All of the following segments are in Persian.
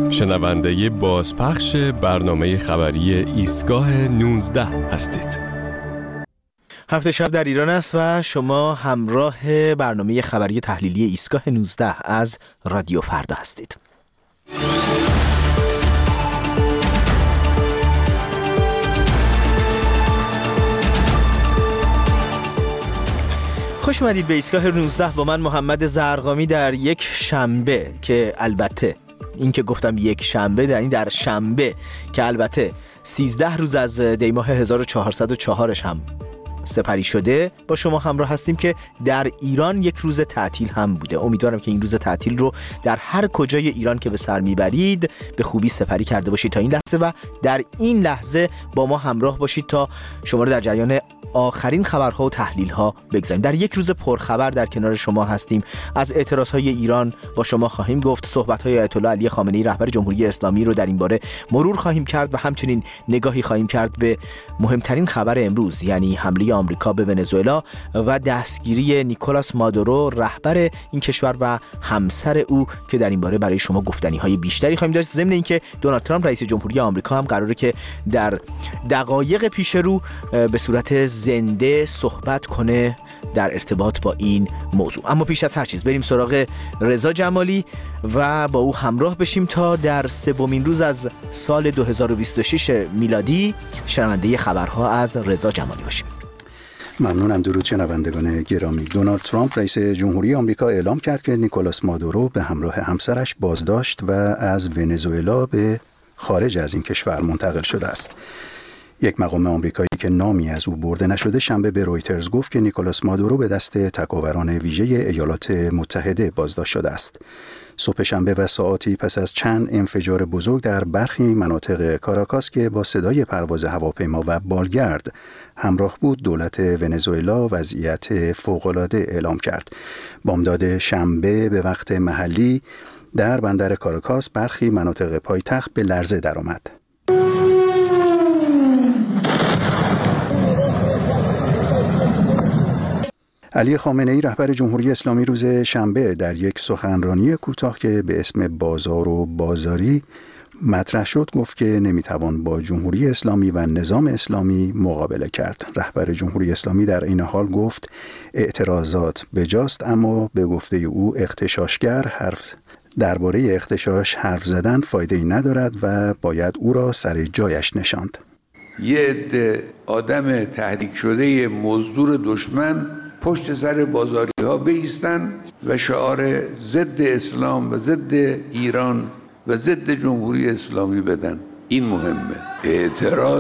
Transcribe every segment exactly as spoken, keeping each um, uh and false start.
شنونده بازپخش برنامه خبری ایستگاه نوزده هستید. هفته شب در ایران است و شما همراه برنامه خبری تحلیلی ایستگاه نوزده از رادیو فردا هستید. خوش اومدید به ایستگاه نوزده با من محمد زرقامی در یک شنبه که البته این که گفتم یک شنبه یعنی در شنبه که البته سیزده روز از دی ماه هزار و چهارصد و چهار هم سپری شده با شما همراه هستیم که در ایران یک روز تعطیل هم بوده. امیدوارم که این روز تعطیل رو در هر کجای ایران که به سر میبرید به خوبی سپری کرده باشید تا این لحظه و در این لحظه با ما همراه باشید تا شما رو در جریان آخرین خبرها و تحلیل‌ها بگذاریم. در یک روز پرخبر در کنار شما هستیم. از اعتراضهای ایران با شما خواهیم گفت، صحبت‌های آیت الله علی خامنه‌ای رهبر جمهوری اسلامی رو در این باره مرور خواهیم کرد و همچنین نگاهی خواهیم کرد به مهمترین خبر امروز، یعنی حمله آمریکا به ونزوئلا و دستگیری نیکولاس مادورو رهبر این کشور و همسر او که در این باره برای شما گفتنی‌های بیشتری خواهیم داشت. ضمن اینکه دونالد ترامپ رئیس جمهوری آمریکا هم قراره که در دقایق پیش رو به صورت زنده صحبت کنه در ارتباط با این موضوع. اما پیش از هر چیز بریم سراغ رضا جمالی و با او همراه بشیم تا در سومین روز از سال دو هزار و بیست و شش میلادی شنونده خبرها از رضا جمالی باشیم. ممنونم. درود شنوندگان گرامی. دونالد ترامپ رئیس جمهوری آمریکا اعلام کرد که نیکولاس مادورو به همراه همسرش بازداشت و از ونزوئلا به خارج از این کشور منتقل شده است. یک مقام آمریکایی که نامی از او برده نشده شنبه به رویترز گفت که نیکولاس مادورو به دست تکاوران ویژه ایالات متحده بازداشت شده است. صبح شنبه و ساعاتی پس از چند انفجار بزرگ در برخی مناطق کاراکاس که با صدای پرواز هواپیما و بالگرد همراه بود، دولت ونزوئلا وضعیت فوق‌العاده اعلام کرد. بامداد شنبه به وقت محلی در بندر کاراکاس برخی مناطق پایتخت به لرزه درآمد. علی خامنه‌ای رهبر جمهوری اسلامی روز شنبه در یک سخنرانی کوتاه که به اسم بازار و بازاری مطرح شد گفت که نمیتوان با جمهوری اسلامی و نظام اسلامی مقابله کرد. رهبر جمهوری اسلامی در این حال گفت اعتراضات بجاست، اما به گفته او اغتشاشگر حرف درباره اغتشاش حرف زدن فایده‌ای ندارد و باید او را سر جایش نشاند. یه عده آدم تحریک شده مزدور دشمن پشت سر بازاری ها بایستن و شعار ضد اسلام و ضد ایران و ضد جمهوری اسلامی بدن. این مهمه. اعتراض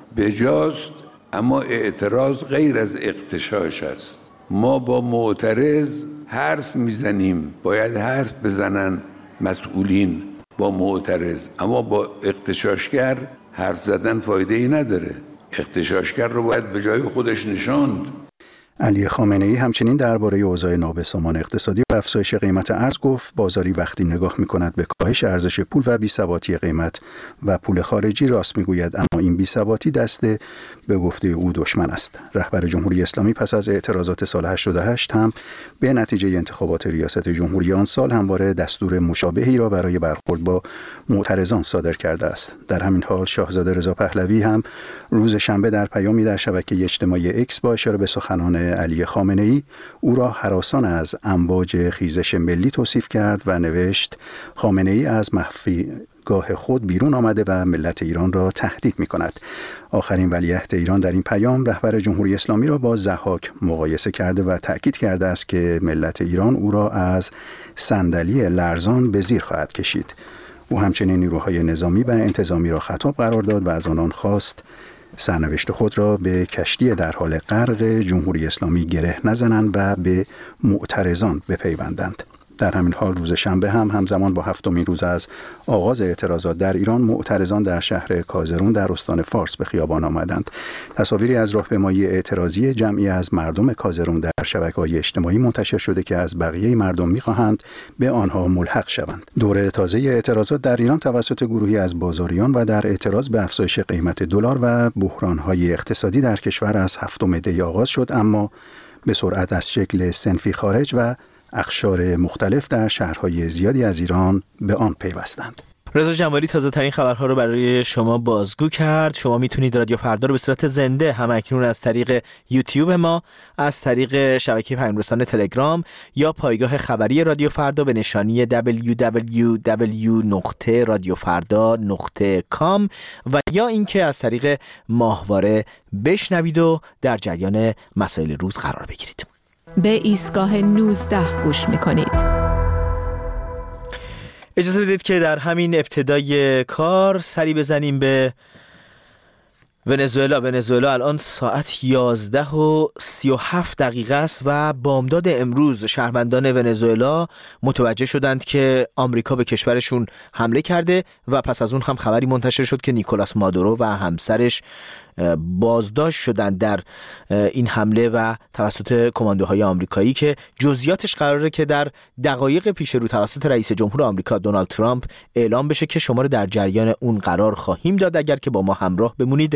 بجاست، اما اعتراض غیر از اغتشاش است. ما با معترض حرف میزنیم، باید حرف بزنن مسئولین با معترض، اما با اغتشاشگر حرف زدن فایده ای نداره. اغتشاشگر رو باید به جای خودش نشاند. علی خامنه‌ای همچنین درباره اوضاع نابسامان اقتصادی و افزایش قیمت ارز گفت بازاری وقتی نگاه می‌کند به کاهش ارزش پول و بی‌ثباتی قیمت و پول خارجی راست می‌گوید، اما این بی‌ثباتی دست به گفته او دشمن است. رهبر جمهوری اسلامی پس از اعتراضات سال هشتاد و هشت هم به نتیجه انتخابات ریاست جمهوری آن سال همواره دستور مشابهی را برای برخورد با معترضان صادر کرده است. در همین حال شاهزاده رضا پهلوی هم روز شنبه در پیامی در شبکه اجتماعی اکس با اشاره به سخنان علی خامنه‌ای او را هراسان از امواج خیزش ملی توصیف کرد و نوشت خامنه‌ای از مخفی گاه خود بیرون آمده و ملت ایران را تهدید می کند. آخرین ولیعهد ایران در این پیام رهبر جمهوری اسلامی را با ضحاک مقایسه کرده و تأکید کرده است که ملت ایران او را از صندلی لرزان به زیر خواهد کشید. او همچنین نیروهای نظامی و انتظامی را خطاب قرار داد و از آنان خواست سرنوشت خود را به کشتی در حال غرق جمهوری اسلامی گره نزنند و به معترضان بپیوندند. در همین حال روز شنبه هم همزمان با هفتمین روز از آغاز اعتراضات در ایران، معترضان در شهر کازرون در استان فارس به خیابان آمدند. تصاویری از راهپیمایی اعتراضی جمعی از مردم کازرون در شبکه‌های اجتماعی منتشر شده که از بقیه مردم می‌خواهند به آنها ملحق شوند. دوره تازه اعتراضات در ایران توسط گروهی از بازاریان و در اعتراض به افزایش قیمت دلار و بحران‌های اقتصادی در کشور از هفتم دی آغاز شد، اما به سرعت از شکل صنفی خارج و اقشار مختلف در شهرهای زیادی از ایران به آن پیوستند. رضا جمالی تازه ترین خبرها رو برای شما بازگو کرد. شما میتونید رادیو فردا رو به صورت زنده هم اکنون از طریق یوتیوب ما، از طریق شبکه پیام‌رسان تلگرام یا پایگاه خبری رادیو فردا به نشانی دبلیو دبلیو دبلیو دات رادیو فردا دات کام و یا اینکه از طریق ماهواره بشنوید و در جریان مسائل روز قرار بگیرید. به ایستگاه نوزده گوش میکنید. اجازه بدید که در همین ابتدای کار سری بزنیم به ونزوئلا. ونزوئلا الان ساعت یازده و سی و هفت دقیقه است و بامداد امروز شهروندان ونزوئلا متوجه شدند که آمریکا به کشورشون حمله کرده و پس از اون هم خبری منتشر شد که نیکولاس مادورو و همسرش بازداشت شدند در این حمله و توسط کماندوهای آمریکایی که جزئیاتش قراره که در دقایق پیش رو توسط رئیس جمهور آمریکا دونالد ترامپ اعلام بشه که شما رو در جریان اون قرار خواهیم داد اگر که با ما همراه بمونید.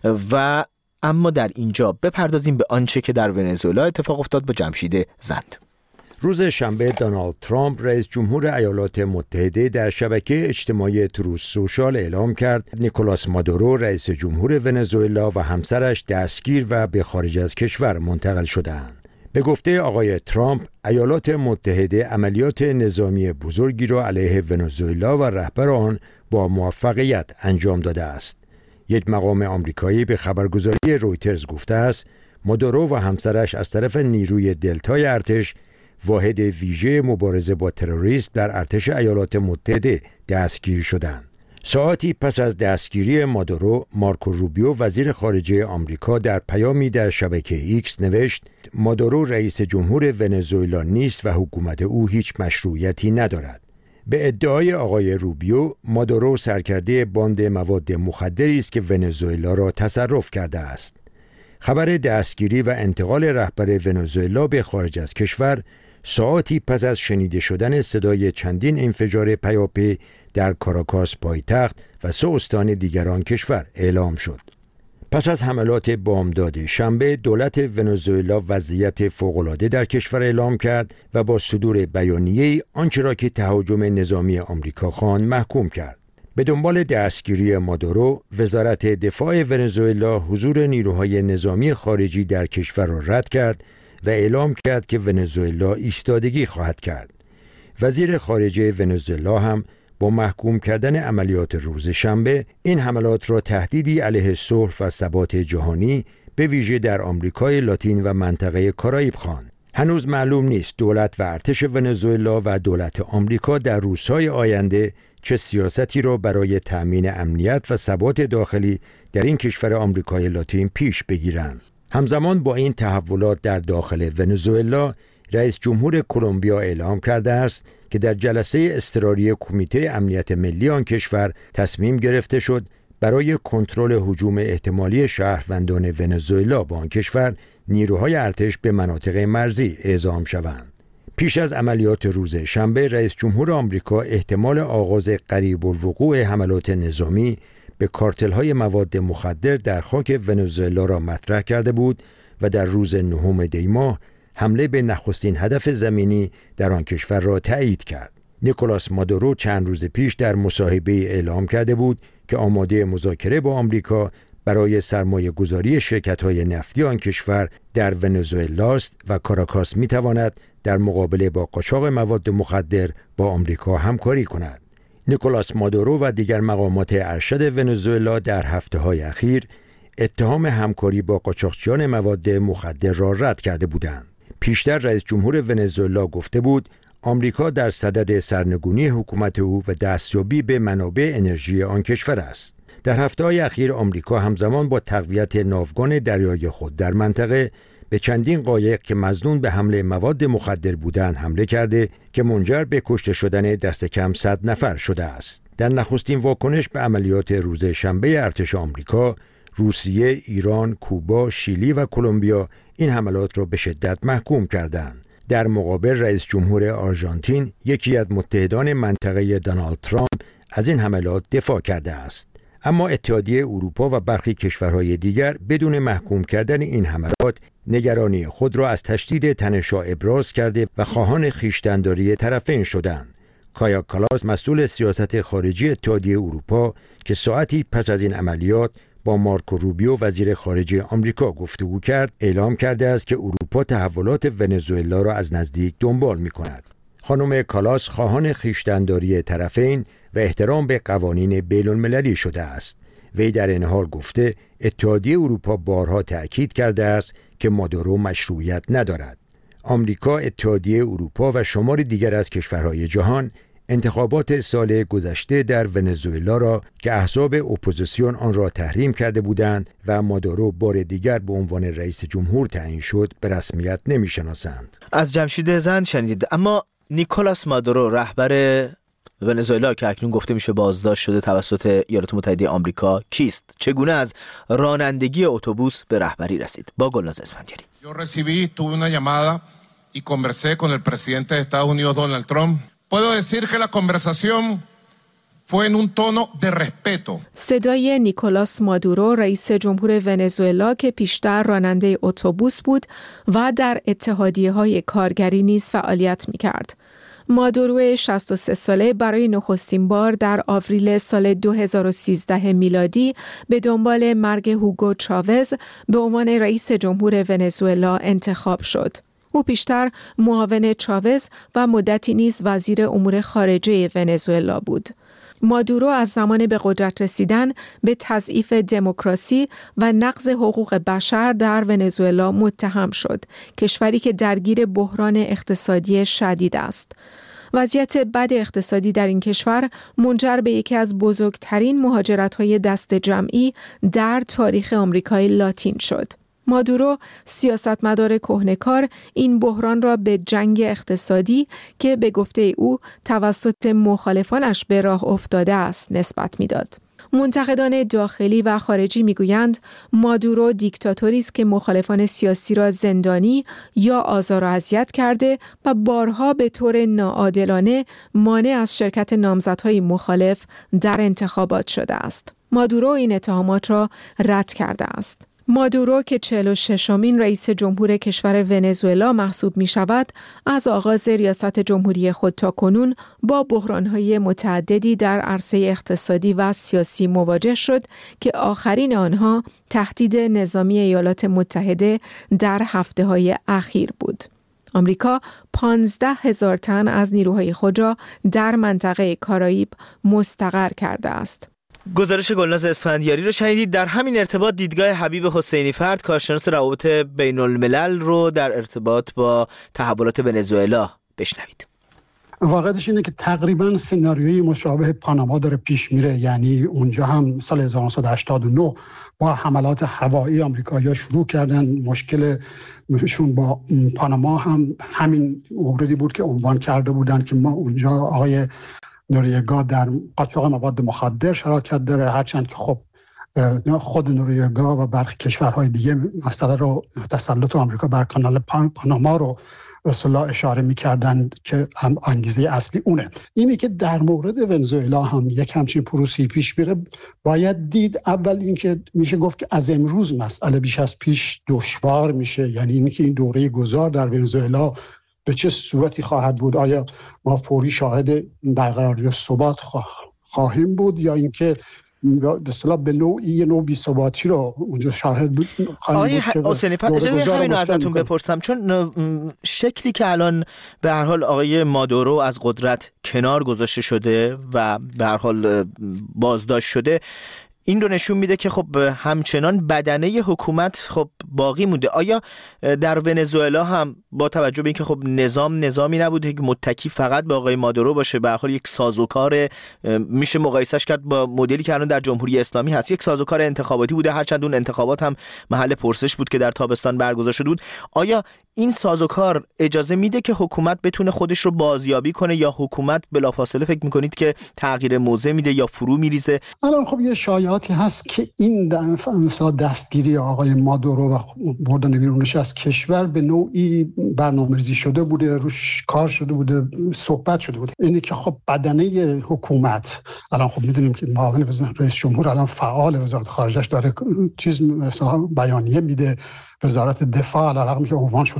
و اما در اینجا بپردازیم به آنچه که در ونزوئلا اتفاق افتاد با جمشید زند. روز شنبه دونالد ترامپ رئیس جمهور ایالات متحده در شبکه اجتماعی تروث سوشال اعلام کرد نیکولاس مادورو رئیس جمهور ونزوئلا و همسرش دستگیر و به خارج از کشور منتقل شدند. به گفته آقای ترامپ، ایالات متحده عملیات نظامی بزرگی را علیه ونزوئلا و رهبر آن با موفقیت انجام داده است. یک مقام آمریکایی به خبرگزاری رویترز گفته است مادورو و همسرش از طرف نیروی دلتای ارتش، واحد ویژه مبارزه با تروریست در ارتش ایالات متحده دستگیر شدند. ساعتی پس از دستگیری مادورو، مارکو روبیو وزیر خارجه آمریکا در پیامی در شبکه ایکس نوشت مادورو رئیس جمهور ونزوئلا نیست و حکومت او هیچ مشروعیتی ندارد. به ادعای آقای روبیو، مادورو سرکرده باند مواد مخدری است که ونزوئلا را تصرف کرده است. خبر دستگیری و انتقال رهبر ونزوئلا به خارج از کشور ساعتی پس از شنیده شدن صدای چندین انفجار پیاپی در کاراکاس پایتخت و سه استان دیگر آن کشور اعلام شد. پس از حملات بامداد شنبه، دولت ونزوئلا وضعیت فوق‌العاده در کشور اعلام کرد و با صدور بیانیه‌ای آنچه را که تهاجم نظامی آمریکا خواند محکوم کرد. به دنبال دستگیری مادورو، وزارت دفاع ونزوئلا حضور نیروهای نظامی خارجی در کشور را رد کرد و اعلام کرد که ونزوئلا ایستادگی خواهد کرد. وزیر خارجه ونزوئلا هم با محکوم کردن عملیات روز شنبه این حملات را تهدیدی علیه صلح و ثبات جهانی به ویژه در آمریکای لاتین و منطقه کارائیب خواند. هنوز معلوم نیست دولت و ارتش ونزوئلا و دولت آمریکا در روزهای آینده چه سیاستی را برای تأمین امنیت و ثبات داخلی در این کشور آمریکای لاتین پیش بگیرند. همزمان با این تحولات در داخل ونزوئلا، رئیس جمهور کلمبیا اعلام کرده است که در جلسه اضطراری کمیته امنیت ملی آن کشور تصمیم گرفته شد برای کنترل هجوم احتمالی شهروندان ونزوئلا با آن کشور نیروهای ارتش به مناطق مرزی اعزام شوند. پیش از عملیات روز شنبه، رئیس جمهور آمریکا احتمال آغاز قریب الوقوع حملات نظامی به کارتل‌های مواد مخدر در خاک ونزوئلا را مطرح کرده بود و در روز نهم دی ماه حمله به نخستین هدف زمینی در آن کشور را تایید کرد. نیکولاس مادورو چند روز پیش در مصاحبه اعلام کرده بود که آماده مذاکره با آمریکا برای سرمایه گذاری شرکت‌های نفتی آن کشور در ونزوئلا است و کاراکاس می‌تواند در مقابله با قاچاق مواد مخدر با آمریکا همکاری کند. نیکولاس مادورو و دیگر مقامات ارشد ونزوئلا در هفته‌های اخیر اتهام همکاری با قاچاقچیان مواد مخدر را رد کرده بودند. پیشتر رئیس جمهور ونزوئلا گفته بود آمریکا در صدد سرنگونی حکومت او و دستیابی به منابع انرژی آن کشور است. در هفته‌های اخیر آمریکا همزمان با تقویت ناوگان دریایی خود در منطقه به چندین قایق که مظنون به حمله مواد مخدر بودند حمله کرده که منجر به کشته شدن دست کم صد نفر شده است. در نخستین واکنش به عملیات روز شنبه ارتش آمریکا، روسیه، ایران، کوبا، شیلی و کلمبیا این حملات را به شدت محکوم کردند. در مقابل رئیس جمهور آرژانتین، یکی از متحدان منطقه دونالد ترامپ، از این حملات دفاع کرده است. اما اتحادیه اروپا و برخی کشورهای دیگر بدون محکوم کردن این حملات نگرانی خود را از تشدید تنش‌ها ابراز کرده و خواهان خویشتن‌داری طرفین شدند. کایا کالاس مسئول سیاست خارجی اتحادیه اروپا که ساعتی پس از این عملیات با مارکو روبیو وزیر خارجه آمریکا گفتگو کرد، اعلام کرده است که اروپا تحولات ونزوئلا را از نزدیک دنبال می‌کند. خانم کالاس خواهان خویشتن‌داری طرفین و احترام به قوانین بین‌المللی شده است. وی در این حال گفته اتحادیه اروپا بارها تأکید کرده است که مادورو مشروعیت ندارد. آمریکا، اتحادیه اروپا و شمار دیگر از کشورهای جهان انتخابات سال گذشته در ونزوئلا را که احزاب اپوزیسیون آن را تحریم کرده بودند و مادورو بار دیگر به عنوان رئیس جمهور تعیین شد به رسمیت نمی‌شناسند. از جمشید زند شنیدید. اما نیکولاس مادورو رهبر ونزوئلا که اکنون گفته میشه بازداشت شده توسط ایالات متحده آمریکا کیست؟ چگونه از رانندگی اتوبوس به رهبری رسید؟ با گلناز اسفندیاری. Yo recibí, tuve una llamada y conversé con el presidente de Estados Unidos, Donald Trump. Puedo decir que la conversación fue en un tono de respeto. صدای نیکولاس مادورو رئیس جمهور ونزوئلا که پیشتر راننده اتوبوس بود و در اتحادیه‌های کارگری نیز فعالیت می‌کرد. مادورو شصت و سه ساله برای نخستین بار در آوریل سال دو هزار و سیزده میلادی به دنبال مرگ هوگو چاوز به عنوان رئیس جمهور ونزوئلا انتخاب شد. او پیشتر معاون چاوز و مدتی نیز وزیر امور خارجه ونزوئلا بود. مادورو از زمان به قدرت رسیدن به تضعیف دموکراسی و نقض حقوق بشر در ونزوئلا متهم شد، کشوری که درگیر بحران اقتصادی شدید است. وضعیت بد اقتصادی در این کشور منجر به یکی از بزرگترین مهاجرت‌های دست جمعی در تاریخ آمریکای لاتین شد. مادورو سیاستمدار کهنه‌کار این بحران را به جنگ اقتصادی که به گفته او توسط مخالفانش به راه افتاده است نسبت می‌داد. منتقدان داخلی و خارجی می‌گویند مادورو دیکتاتوری است که مخالفان سیاسی را زندانی یا آزار و اذیت کرده و بارها به طور ناعادلانه مانع از شرکت نامزدهای مخالف در انتخابات شده است. مادورو این اتهامات را رد کرده است. مادورو که چهل و ششمین رئیس جمهور کشور ونزوئلا محسوب می شود، از آغاز ریاست جمهوری خود تا کنون با بحران‌های متعددی در عرصه اقتصادی و سیاسی مواجه شد که آخرین آنها تهدید نظامی ایالات متحده در هفته‌های اخیر بود. آمریکا پانزده هزار تن از نیروهای خود را در منطقه کارائیب مستقر کرده است. گزارش گلناز اسفندیاری رو شنیدید. در همین ارتباط دیدگاه حبیب حسینی فرد کارشناس روابط بین الملل رو در ارتباط با تحولات ونزوئلا بشنوید. واقعیتش اینه که تقریبا سناریوی مشابه پاناما داره پیش میره، یعنی اونجا هم سال هزار و نهصد و هشتاد و نه با حملات هوایی آمریکایی‌ها شروع کردن. مشکلشون با پاناما هم همین موردی بود که عنوان کرده بودن که ما اونجا آقای نوریگا در قاچاق مواد مخدر شراکت داره، هرچند که خب خود نوریگا و برخی کشورهای دیگه مسئله رو تسلط آمریکا بر کانال پاناما رو اصلا اشاره می‌کردن که هم انگیزه اصلی اونه. اینی که در مورد ونزوئلا هم یک همچین پروسی پیش میره، باید دید اول اینکه میشه گفت که از امروز مسئله بیش از پیش دشوار میشه، یعنی اینی که این دوره گذار در ونزوئلا به چه صورتی خواهد بود؟ آیا ما فوری شاهد برقراری ثبات خواهیم بود یا اینکه به اصطلاح به نوعی یه نوع بی‌ثباتی رو اونجا شاهد بود خواهیم بود؟ آقای حسینی فرد اجازه همین رو ازتون بپرسم، چون شکلی که الان به هر حال آقای مادورو از قدرت کنار گذاشته شده و به هر حال بازداشت شده، این رو نشون میده که خب همچنان بدنه حکومت خب باقی مونده. آیا در ونزوئلا هم با توجه به اینکه خب نظام نظامی نبوده که متکی فقط به آقای مادورو باشه، به هر حال یک سازوکار، میشه مقایسش کرد با مدلی که الان در جمهوری اسلامی هست، یک سازوکار انتخاباتی بوده، هرچند اون انتخابات هم محل پرسش بود که در تابستان برگزار شده بود. آیا این سازوکار اجازه میده که حکومت بتونه خودش رو بازیابی کنه یا حکومت بلافاصله فکر میکنید که تغییر موضع میده یا فرو میریزه؟ الان خب یه شایعاتی هست که این مثلا دستگیری آقای مادورو و بردن بیرونش از کشور به نوعی برنامه‌ریزی شده بوده، روش کار شده بوده، صحبت شده بوده. اینه که خب بدنه حکومت الان خب میدونیم که معاون رئیس جمهور الان فعال وزارت خارجه‌اش داره چیز مثلا بیانیه میده، وزارت دفاع علیرغم که عنوان شده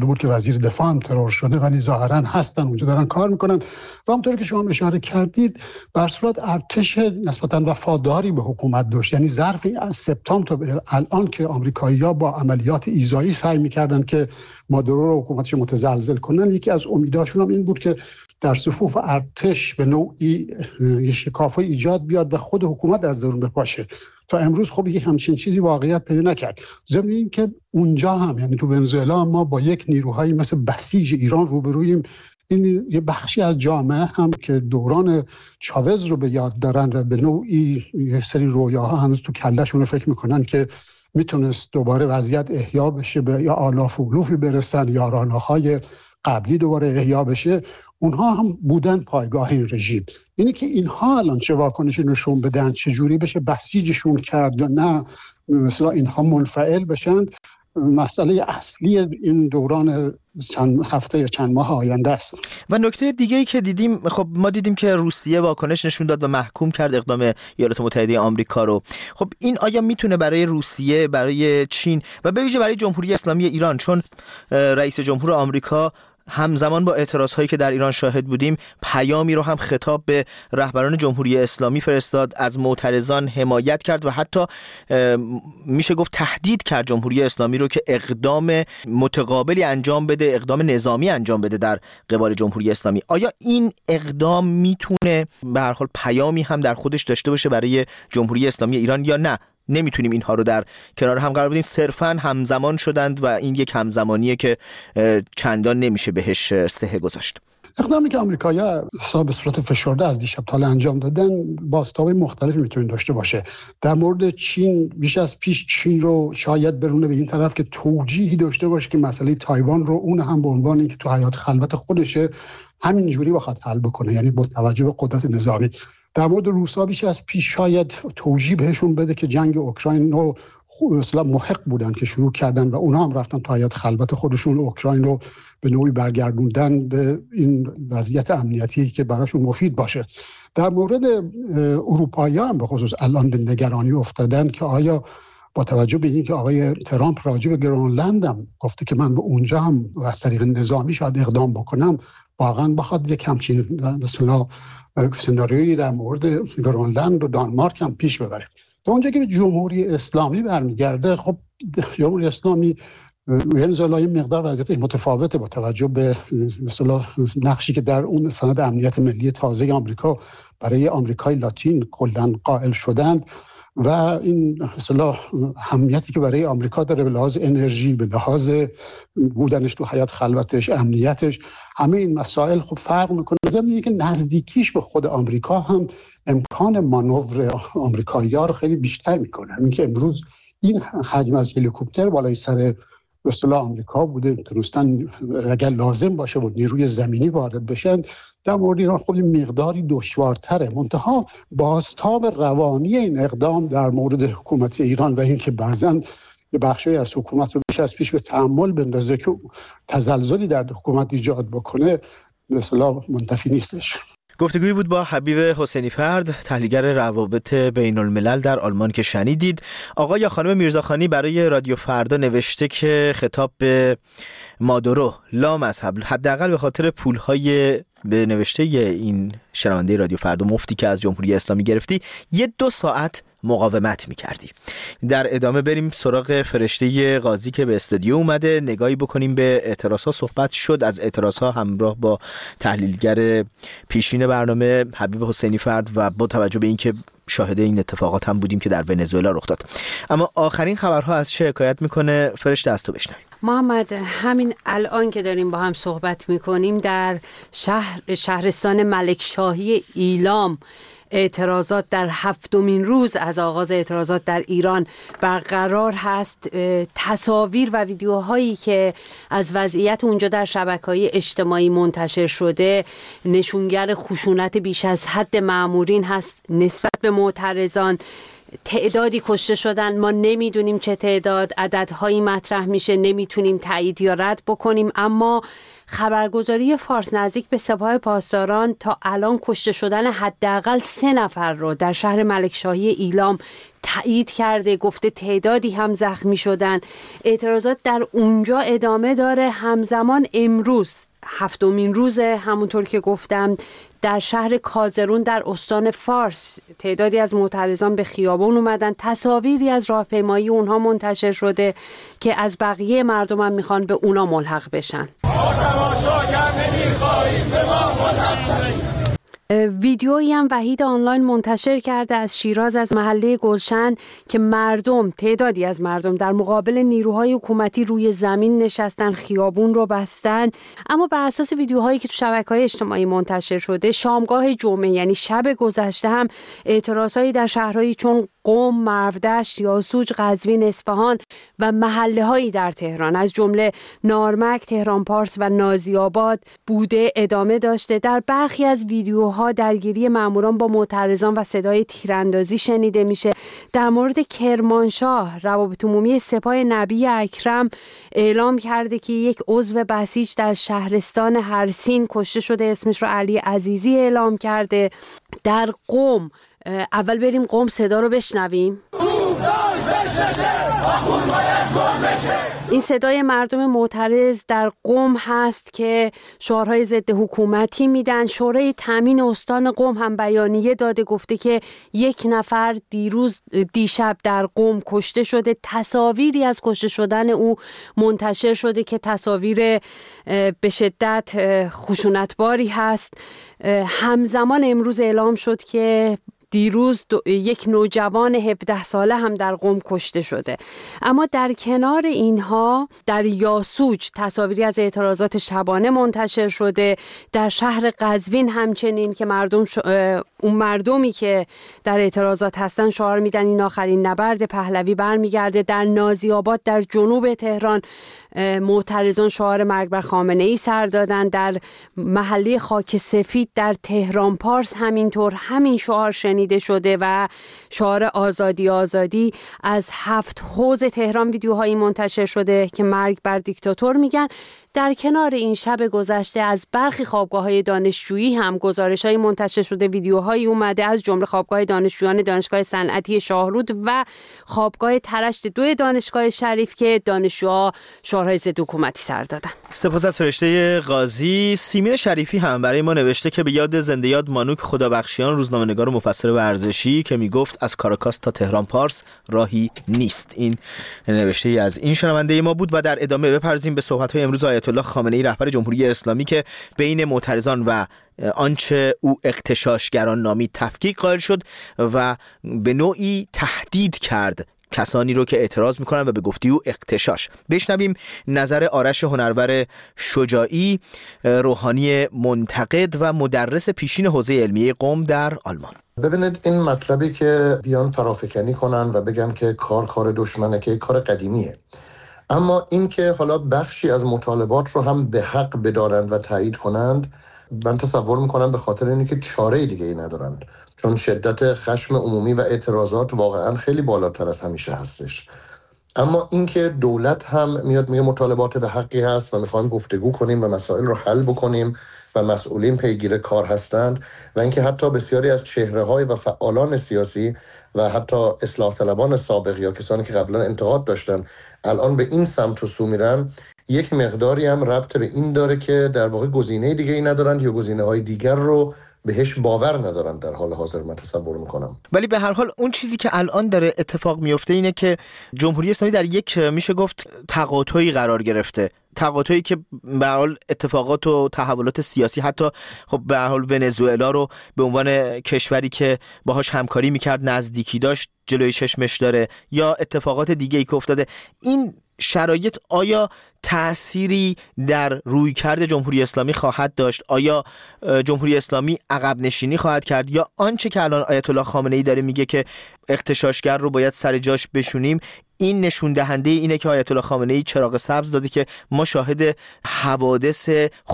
شده بود که وزیر دفاع هم ترور شده، ولی ظاهرا هستن اونجا دارن کار میکنن. و همونطور که شما اشاره کردید بر صورت ارتش نسبتا وفاداری به حکومت داشت، یعنی ظرف از سپتامبر تا الان که آمریکایی‌ها با عملیات ایذایی سعی میکردن که مادورو رو حکومتش متزلزل کنن، یکی از امیداشون هم این بود که در صفوف ارتش به نوعی یه شکافی ایجاد بیاد و خود حکومت از درون بپاشه. تا امروز خب یک همچین چیزی واقعیت پیدا نکرد. ضمن این که اونجا هم یعنی تو ونزوئلا ما با یک نیروهایی مثل بسیج ایران روبرویم. این یه بخشی از جامعه هم که دوران چاوز رو به یاد دارن و به نوعی یه سری رویاها هنوز تو کلهشون رو فکر میکنن که میتونست دوباره وضعیت احیا بشه، به یا آلاف و الوفی برسن، یارانه‌های قبلی دوباره احیا بشه. اونها هم بودن پایگاه این رژیم. اینی که اینها الان چه واکنشی نشون بدن، چه جوری بشه بسیجشون کرد یا نه مثلا اینها منفعل بشن، مسئله اصلی این دوران چند هفته یا چند ماه آینده است. و نکته دیگه‌ای که دیدیم، خب ما دیدیم که روسیه واکنش نشون داد و محکوم کرد اقدام ایالات متحده آمریکا رو. خب این آیا میتونه برای روسیه، برای چین و به ویژه برای جمهوری اسلامی ایران، چون رئیس جمهور آمریکا همزمان با اعتراض‌هایی که در ایران شاهد بودیم پیامی رو هم خطاب به رهبران جمهوری اسلامی فرستاد، از معترضان حمایت کرد و حتی میشه گفت تهدید کرد جمهوری اسلامی رو که اقدام متقابلی انجام بده، اقدام نظامی انجام بده در قبال جمهوری اسلامی. آیا این اقدام میتونه به هر حال پیامی هم در خودش داشته باشه برای جمهوری اسلامی ایران یا نه؟ نمیتونیم اینها رو در کنار هم قرار بدیم، صرفاً همزمان شدند و این یک همزمانیه که چندان نمیشه بهش صحه گذاشت. اقدامی که آمریکایی‌ها حساب به صورت فشرده از دیشب تا انجام دادن بازتاب‌های مختلفی میتونه داشته باشه. در مورد چین بیش از پیش چین رو شاید برونه به این طرف که توجیهی داشته باشه که مسئله تایوان رو اون هم به عنوان اینکه تو حیات خلوت خودشه همینجوری بخواد حل بکنه، یعنی با توجه به قدرت نظامی. در مورد روسا بیش از پیش شاید توجیه بهشون بده که جنگ اوکراین رو اصلا محق بودن که شروع کردن و اونا هم رفتن تا حیات خلوت خودشون اوکراین رو به نوعی برگردوندن به این وضعیت امنیتی که براشون مفید باشه. در مورد اروپایی‌ها هم به خصوص الان به نگرانی افتادن که آیا با توجه به اینکه آقای ترامپ راجع به گرونلند هم گفته که من به اونجا هم از طریق نظامی شاید اقدام بکنم، واقعا بخواد یک همچین مثلا سناریویی در مورد گرونلند و دانمارک هم پیش ببره. تا اونجا که به جمهوری اسلامی برمیگرده، خب جمهوری اسلامی ونزوئلا یه مقدار وضعیتش متفاوته با توجه به مثلا نقشی که در اون سند امنیت ملی تازه آمریکا برای آمریکای لاتین کلاً قائل شدند و این مثلا اهمیتی که برای آمریکا داره به لحاظ انرژی، به لحاظ بودنش تو حیات خلوتش، امنیتش، همه این مسائل خب فرق میکنه. ضمن اینکه نزدیکیش به خود آمریکا هم امکان مانور آمریکایی‌ها رو خیلی بیشتر میکنه. همین که امروز این حجم از هلیکوپتر بالای سر به اصطلاح آمریکا بوده، تونستن اگر لازم باشه بود نیروی زمینی وارد بشن. در مورد ایران خود مقداری دشوارتره، منتها بازتاب روانی این اقدام در مورد حکومت ایران و اینکه بعضاً یه بخشی از حکومت رو بیش از پیش به تأمل بندازه که تزلزلی در حکومت ایجاد بکنه مثلا منتفی نیستش. گفتگویی بود با حبیب حسینی فرد، تحلیلگر روابط بین الملل در آلمان که شنیدید. آقا یا خانم میرزاخانی برای رادیو فردا نوشته که خطاب به مادورو لامذهب، حداقل به خاطر پولهای به نوشته این شنونده رادیو فردا مفتی که از جمهوری اسلامی گرفتی یه دو ساعت مقاومت میکردی. در ادامه بریم سراغ فرشته قاضی که به استودیو اومده، نگاهی بکنیم به اعتراضها. صحبت شد از اعتراضها همراه با تحلیلگر پیشین برنامه حبیب حسینی فرد و با توجه به اینکه شاهد این اتفاقات هم بودیم که در ونزوئلا رخ داد. اما آخرین خبرها از چه حکایت میکنه؟ فرشته از تو بشنویم. محمد، همین الان که داریم با هم صحبت میکنیم در شهر شهرستان ملکشاهی ایلام اعتراضات در هفتمین روز از آغاز اعتراضات در ایران برقرار هست. تصاویر و ویدیوهایی که از وضعیت اونجا در شبکه‌های اجتماعی منتشر شده نشونگر خشونت بیش از حد مأمورین هست نسبت به معترضان. تعدادی کشته شدن، ما نمیدونیم چه تعداد، عددهایی مطرح میشه، نمیتونیم تایید یا رد بکنیم، اما خبرگزاری فارس نزدیک به سپاه پاسداران تا الان کشته شدن حداقل سه نفر رو در شهر ملکشاهی ایلام تایید کرده، گفته تعدادی هم زخمی شدن. اعتراضات در اونجا ادامه داره. همزمان امروز هفتمین روز، همونطور که گفتم، در شهر کازرون در استان فارس تعدادی از معترضان به خیابان اومدن. تصاویری از راهپیمایی اونها منتشر شده که از بقیه مردم هم میخوان به اونا ملحق بشن. ویدیویی هم وحید آنلاین منتشر کرده از شیراز، از محله گلشن، که مردم، تعدادی از مردم در مقابل نیروهای حکومتی روی زمین نشستن، خیابون رو بستن. اما بر اساس ویدیوهایی که تو شبکه‌های اجتماعی منتشر شده، شامگاه جمعه یعنی شب گذشته هم اعتراضایی در شهرهایی چون قم، مرودشت، یاسوج، قزوین، اصفهان و محله‌هایی در تهران از جمله نارمک، تهران پارس و نازی‌آباد بوده ادامه داشته. در برخی از ویدیوها درگیری ماموران با معترضان و صدای تیراندازی شنیده میشه. در مورد کرمانشاه، روابط عمومی سپاه نبی اکرم اعلام کرده که یک عضو بسیج در شهرستان هرسین کشته شده، اسمش رو علی عزیزی اعلام کرده. در قم، اول بریم قم صدا رو بشنویم. این صدای مردم معترض در قم هست که شعارهای ضد حکومتی میدن. شورای تامین استان قم هم بیانیه داده، گفته که یک نفر دیروز دیشب در قم کشته شده. تصاویری از کشته شدن او منتشر شده که تصاویر به شدت خشونتباری هست. همزمان امروز اعلام شد که دیروز یک نوجوان هفده ساله هم در قم کشته شده. اما در کنار اینها در یاسوج تصاویری از اعتراضات شبانه منتشر شده. در شهر قزوین همچنین که مردم ش... اون مردمی که در اعتراضات هستن شعار میدن این آخرین نبرد پهلوی برمیگرده. در نازی‌آباد در جنوب تهران معترضان شعار مرگ بر خامنه‌ای سر دادن. در محله خاک سفید در تهران پارس همینطور همین شعار شنیده شده و شعار آزادی آزادی. از هفت حوض تهران ویدیوهایی منتشر شده که مرگ بر دیکتاتور میگن. در کنار این شب گذشته از برخی خوابگاه‌های دانشجویی هم گزارش‌های منتشر شده، ویدیوهایی اومده از جمله خوابگاه دانشجویان دانشگاه صنعتی شاهرود و خوابگاه ترشت دو دانشگاه شریف که دانشجوها شعارهای ضد حکومتی سر دادن. سپاس از فرشته قاضی. سیمین شریفی هم برای ما نوشته که به یاد زنده یاد مانوک خدابخشیان، روزنامه‌نگار و مفسر ورزشی، که میگفت از کاراکاس تا تهران پارس راهی نیست. این نوشته ای از این شنونده ما بود و در ادامه بپرزیم به صحبت‌های امروز آیت الله خامنه‌ای رهبر جمهوری اسلامی که بین معترضان و آنچه او اغتشاشگران نامید تفکیک قائل شد و به نوعی تهدید کرد کسانی رو که اعتراض میکنن و به گفته او اغتشاش. بشنویم نظر آرش هنرور شجاعی، روحانی منتقد و مدرس پیشین حوزه علمیه قم در آلمان. ببینید، این مطلبی که بیان فرافکنی کنن و بگن که کار کار دشمنه، که کار قدیمیه، اما این که حالا بخشی از مطالبات رو هم به حق بدارند و تایید کنند، من تصور میکنم به خاطر اینه که چاره دیگه ای ندارند، چون شدت خشم عمومی و اعتراضات واقعا خیلی بالاتر از همیشه هستش. اما اینکه دولت هم میاد میگه مطالبات به حقی هست و میخوایم گفتگو کنیم و مسائل رو حل بکنیم و مسئولین پیگیر کار هستند، و اینکه حتی بسیاری از چهره‌های و فعالان سیاسی و حتی اصلاح طلبان سابق یا کسانی که قبلا انتقاد داشتن الان به این سمت و سو میرن، یک مقداری هم ربط به این داره که در واقع گزینه دیگه ای ندارند یا گزینه‌های دیگر رو بهش باور ندارن در حال حاضر، من تصور میکنم. ولی به هر حال اون چیزی که الان داره اتفاق میفته اینه که جمهوری اسلامی در یک میشه گفت تقاطعی قرار گرفته، تقاطعی که به هر حال اتفاقات و تحولات سیاسی، حتی خب به هر حال ونزوئلا رو به عنوان کشوری که باهاش همکاری میکرد نزدیکی داشت جلوی چشمش داره، یا اتفاقات دیگه ای که افتاده. این شرایط آیا تأثیری در رویکرد جمهوری اسلامی خواهد داشت؟ آیا جمهوری اسلامی عقب نشینی خواهد کرد یا آنچه که الان آیت الله خامنه‌ای داره میگه که اغتشاشگر رو باید سر جاش بشونیم، این نشون دهنده اینه که آیت الله خامنه‌ای چراغ سبز داده که ما شاهد حوادث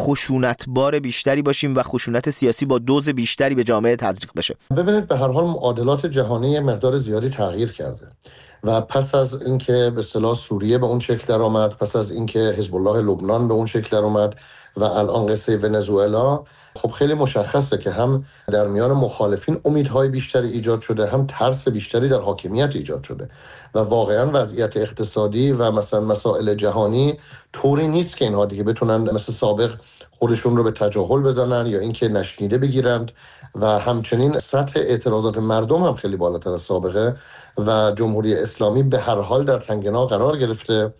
خشونتبار بیشتری باشیم و خشونت سیاسی با دوز بیشتری به جامعه تزریق بشه؟ ببینید، به هر حال معادلات جهانی مقدار زیادی تغییر کرده و پس از اینکه به اصطلاح سوریه به اون شکل در آمد، پس از اینکه حزب الله لبنان به اون شکل در آمد و الان قصه ونزوئلا، خب خیلی مشخصه که هم در میان مخالفین امیدهای بیشتری ایجاد شده، هم ترس بیشتری در حاکمیت ایجاد شده و واقعا وضعیت اقتصادی و مثلا مسائل جهانی طوری نیست که اینها دیگه بتونن مثل سابق خودشون رو به تجاهل بزنن یا اینکه نشنیده بگیرند و همچنین سطح اعتراضات مردم هم خیلی بالاتر از سابقه و جمهوری اسلامی به هر حال در تنگنا قرار گرفته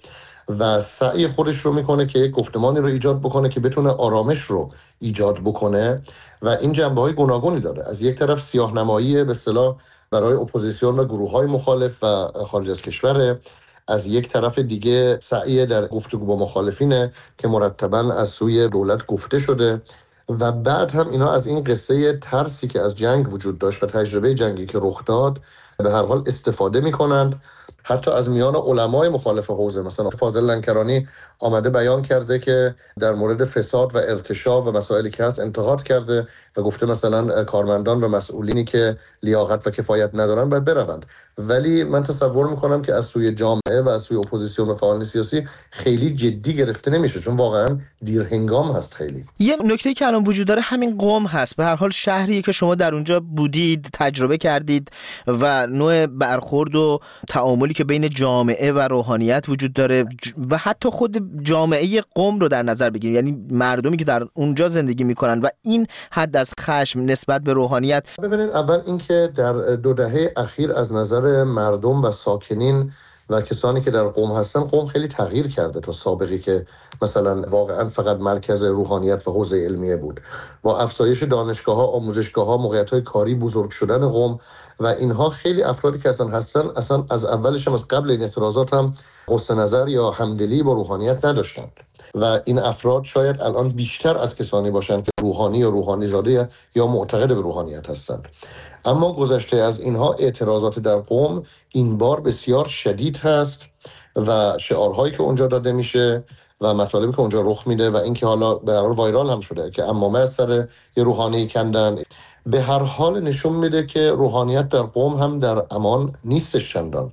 و سعی خودش رو میکنه که یک گفتمانی رو ایجاد بکنه که بتونه آرامش رو ایجاد بکنه و این جنبه‌های گوناگونی داره. از یک طرف سیاه‌نمایی به اصطلاح برای اپوزیسیون و گروه‌های مخالف و خارج از کشور، از یک طرف دیگه سعی در گفتگو با مخالفینه که مرتباً از سوی دولت گفته شده و بعد هم اینا از این قصه ترسی که از جنگ وجود داشت و تجربه جنگی که رخ داد به هر حال استفاده میکنند. حتی از میان علمای مخالف حوزه مثلا فاضل لنکرانی آمده بیان کرده که در مورد فساد و ارتشا و مسائلی که هست انتقاد کرده و گفته مثلا کارمندان و مسئولینی که لیاقت و کفایت ندارن باید بروند. ولی من تصور میکنم که از سوی جامعه و از سوی اپوزیسیون و فعالان سیاسی خیلی جدی گرفته نمیشه، چون واقعا دیر هنگام هست. خیلی یه نکته‌ای که الان وجود داره همین قم هست. به هر حال شهری که شما در اونجا بودید، تجربه کردید و نوع برخورد و تعاملی که بین جامعه و روحانیت وجود داره و حتی خود جامعه قم رو در نظر بگیریم، یعنی مردمی که در اونجا زندگی میکنن و این حد از خشم نسبت به روحانیت. ببینید، اول اینکه در دو دهه اخیر از نظر مردم و ساکنین و کسانی که در قم هستن، قم خیلی تغییر کرده تا سابقی که مثلا واقعا فقط مرکز روحانیت و حوزه علمیه بود. با افزایش دانشگاه‌ها، آموزشگاه‌ها، موقعیت‌های کاری، بزرگ شدن قم و اینها، خیلی افرادی که اصلا هستن اصلا از اولش هم از قبل این اعتراضات هم حسن نظر یا همدلی با روحانیت نداشتند و این افراد شاید الان بیشتر از کسانی باشند که روحانی یا روحانی زاده یا معتقد به روحانیت هستند. اما گذشته از اینها اعتراضات در قم این بار بسیار شدید هست و شعارهایی که اونجا داده میشه و مطالبی که اونجا رخ میده و اینکه حالا به هر حال وایرال هم شده که عمامه از سر یه روحانی کندن، به هر حال نشون میده که روحانیت در قم هم در امان نیستش چندان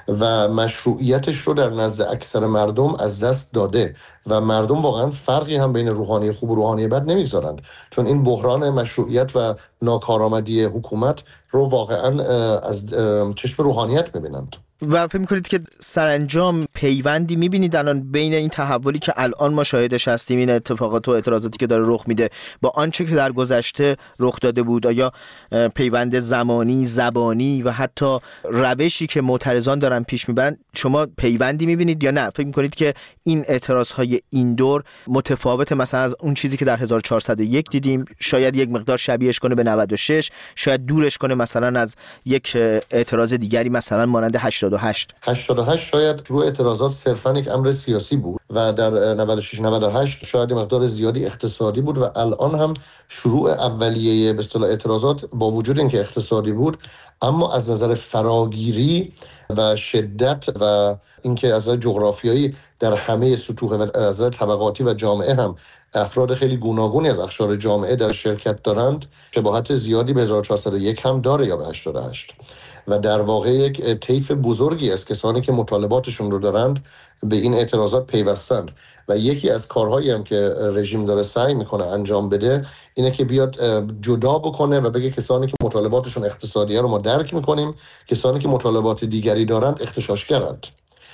و مشروعیتش رو در نزد اکثر مردم از دست داده و مردم واقعا فرقی هم بین روحانی خوب و روحانی بد نمیگذارند، چون این بحران مشروعیت و ناکارآمدی حکومت رو واقعا از چشم روحانیت میبینند. و فکر می‌کنید که سرانجام پیوندی می‌بینید الان بین این تحولی که الان ما شاهدش هستیم، این اتفاقات و اعتراضاتی که داره رخ میده، با آنچه که در گذشته رخ داده بود؟ آیا پیوند زمانی، زبانی و حتی روشی که معترضان دارن پیش میبرن، شما پیوندی می‌بینید یا نه فکر می‌کنید که این اعتراضهای این دور متفاوت مثلا از اون چیزی که در هزار و چهارصد و یک دیدیم؟ شاید یک مقدار شبیهش کنه به نود و شش، شاید دورش کنه مثلا از یک اعتراض دیگری مثلا مانند هشتاد و هشت. هشتاد و هشت شاید رو اعتراضات صرفاً یک امر سیاسی بود و در نود و شش نود و هشت شاید مقدار زیادی اقتصادی بود و الان هم شروع اولیه به اصطلاح اعتراضات با وجود اینکه اقتصادی بود، اما از نظر فراگیری و شدت و اینکه از نظر جغرافیایی در همه سطوح و از نظر طبقاتی و جامعه هم افراد خیلی گوناگونی از اقشار جامعه در شرکت دارند، شباهت زیادی به هزار و چهارصد و یک هم داره یا به هشتاد و هشت و در واقع یک طیف بزرگی از کسانی که مطالباتشون رو دارند به این اعتراضات پیوستند و یکی از کارهایی هم که رژیم داره سعی میکنه انجام بده اینه که بیاد جدا بکنه و بگه کسانی که مطالباتشون اقتصادیه رو ما درک میکنیم، کسانی که مطالبات دیگری دارند اختشاشگرند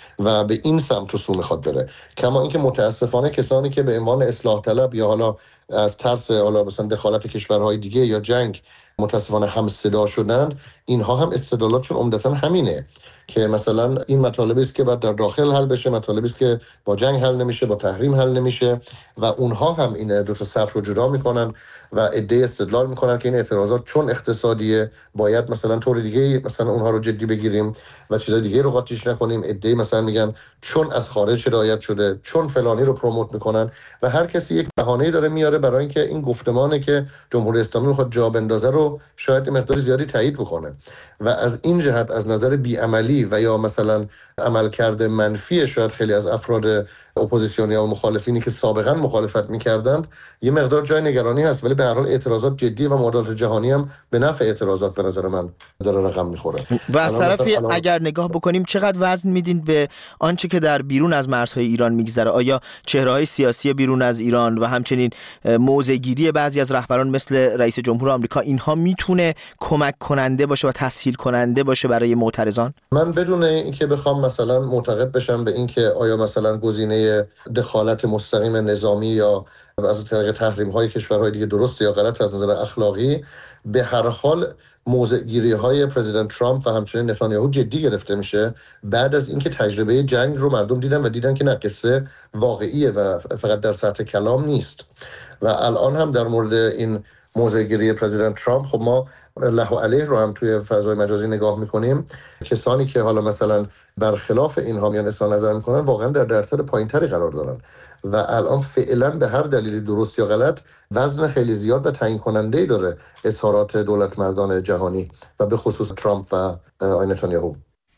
و به این سمت و سو میخواد بره. کما اینکه متاسفانه کسانی که به عنوان اصلاح طلب یا حالا از ترس حالا مثلا دخالت کشورهای دیگه یا جنگ متاسفانه هم صدا شدن، اینها هم استدلالاتشون عمدتاً همینه که مثلا این مطالبی است که باید در داخل حل بشه، مطالبی است که با جنگ حل نمیشه، با تحریم حل نمیشه و اونها هم این دو تا صف رو جدا میکنن و عده استدلال میکنن که این اعتراضات چون اقتصادیه باید مثلا طور دیگه مثلا اونها رو جدی بگیریم و چیزای دیگه رو قاطیش نکنیم. عده مثلا میگن چون از خارج هدایت شده، چون فلانی رو پروموت میکنن و هر کسی یک بهانه‌ای داره میاره برای اینکه این گفتمانی که جمهوری اسلامی میخواد جا بندازه رو شاید مقدار زیادی تایید بکنه و از این جهت از نظر بی‌عملی و یا مثلا عملکرد منفی شاید خیلی از افراد اپوزیسیونی و مخالفینی که سابقا مخالفت می‌کردند یه مقدار جای نگرانی هست، ولی به هر حال اعتراضات جدی و معادلات جهانی هم به نفع اعتراضات به نظر من داره رقم می‌خوره. و از طرفی اگر نگاه بکنیم چقدر وزن میدین به آنچه که در بیرون از مرزهای ایران میگذره؟ آیا چهره‌های سیاسی بیرون از ایران و همچنین موضع‌گیری بعضی از رهبران مثل رئیس جمهور آمریکا اینها میتونه کمک کننده باشه و تسهیل کننده باشه برای معترضان؟ من بدون اینکه بخوام مثلا معتقد بشم به اینکه آیا مثلا گزینه دخالت مستقیم نظامی یا از طریق تحریم های کشورهای دیگه درست یا غلط از نظر اخلاقی، به هر حال موضع‌گیری های پرزیدنت ترامپ و همچنین نتانیاهو جدی گرفته میشه بعد از اینکه تجربه جنگ رو مردم دیدن و دیدن که نه، قصه واقعیه و فقط در سطح کلام نیست. و الان هم در مورد این موضع‌گیری پرزیدنت ترامپ خب ما له و علیه رو هم توی فضای مجازی نگاه میکنیم. کسانی که حالا مثلا برخلاف اینها میان اظهار نظر میکنن واقعا در درصد پایینتری قرار دارن و الان فعلا به هر دلیلی درست یا غلط وزن خیلی زیاد و تعیین کننده‌ای داره اظهارات دولت مردان جهانی و به خصوص ترامپ و آقای نتانیاهو.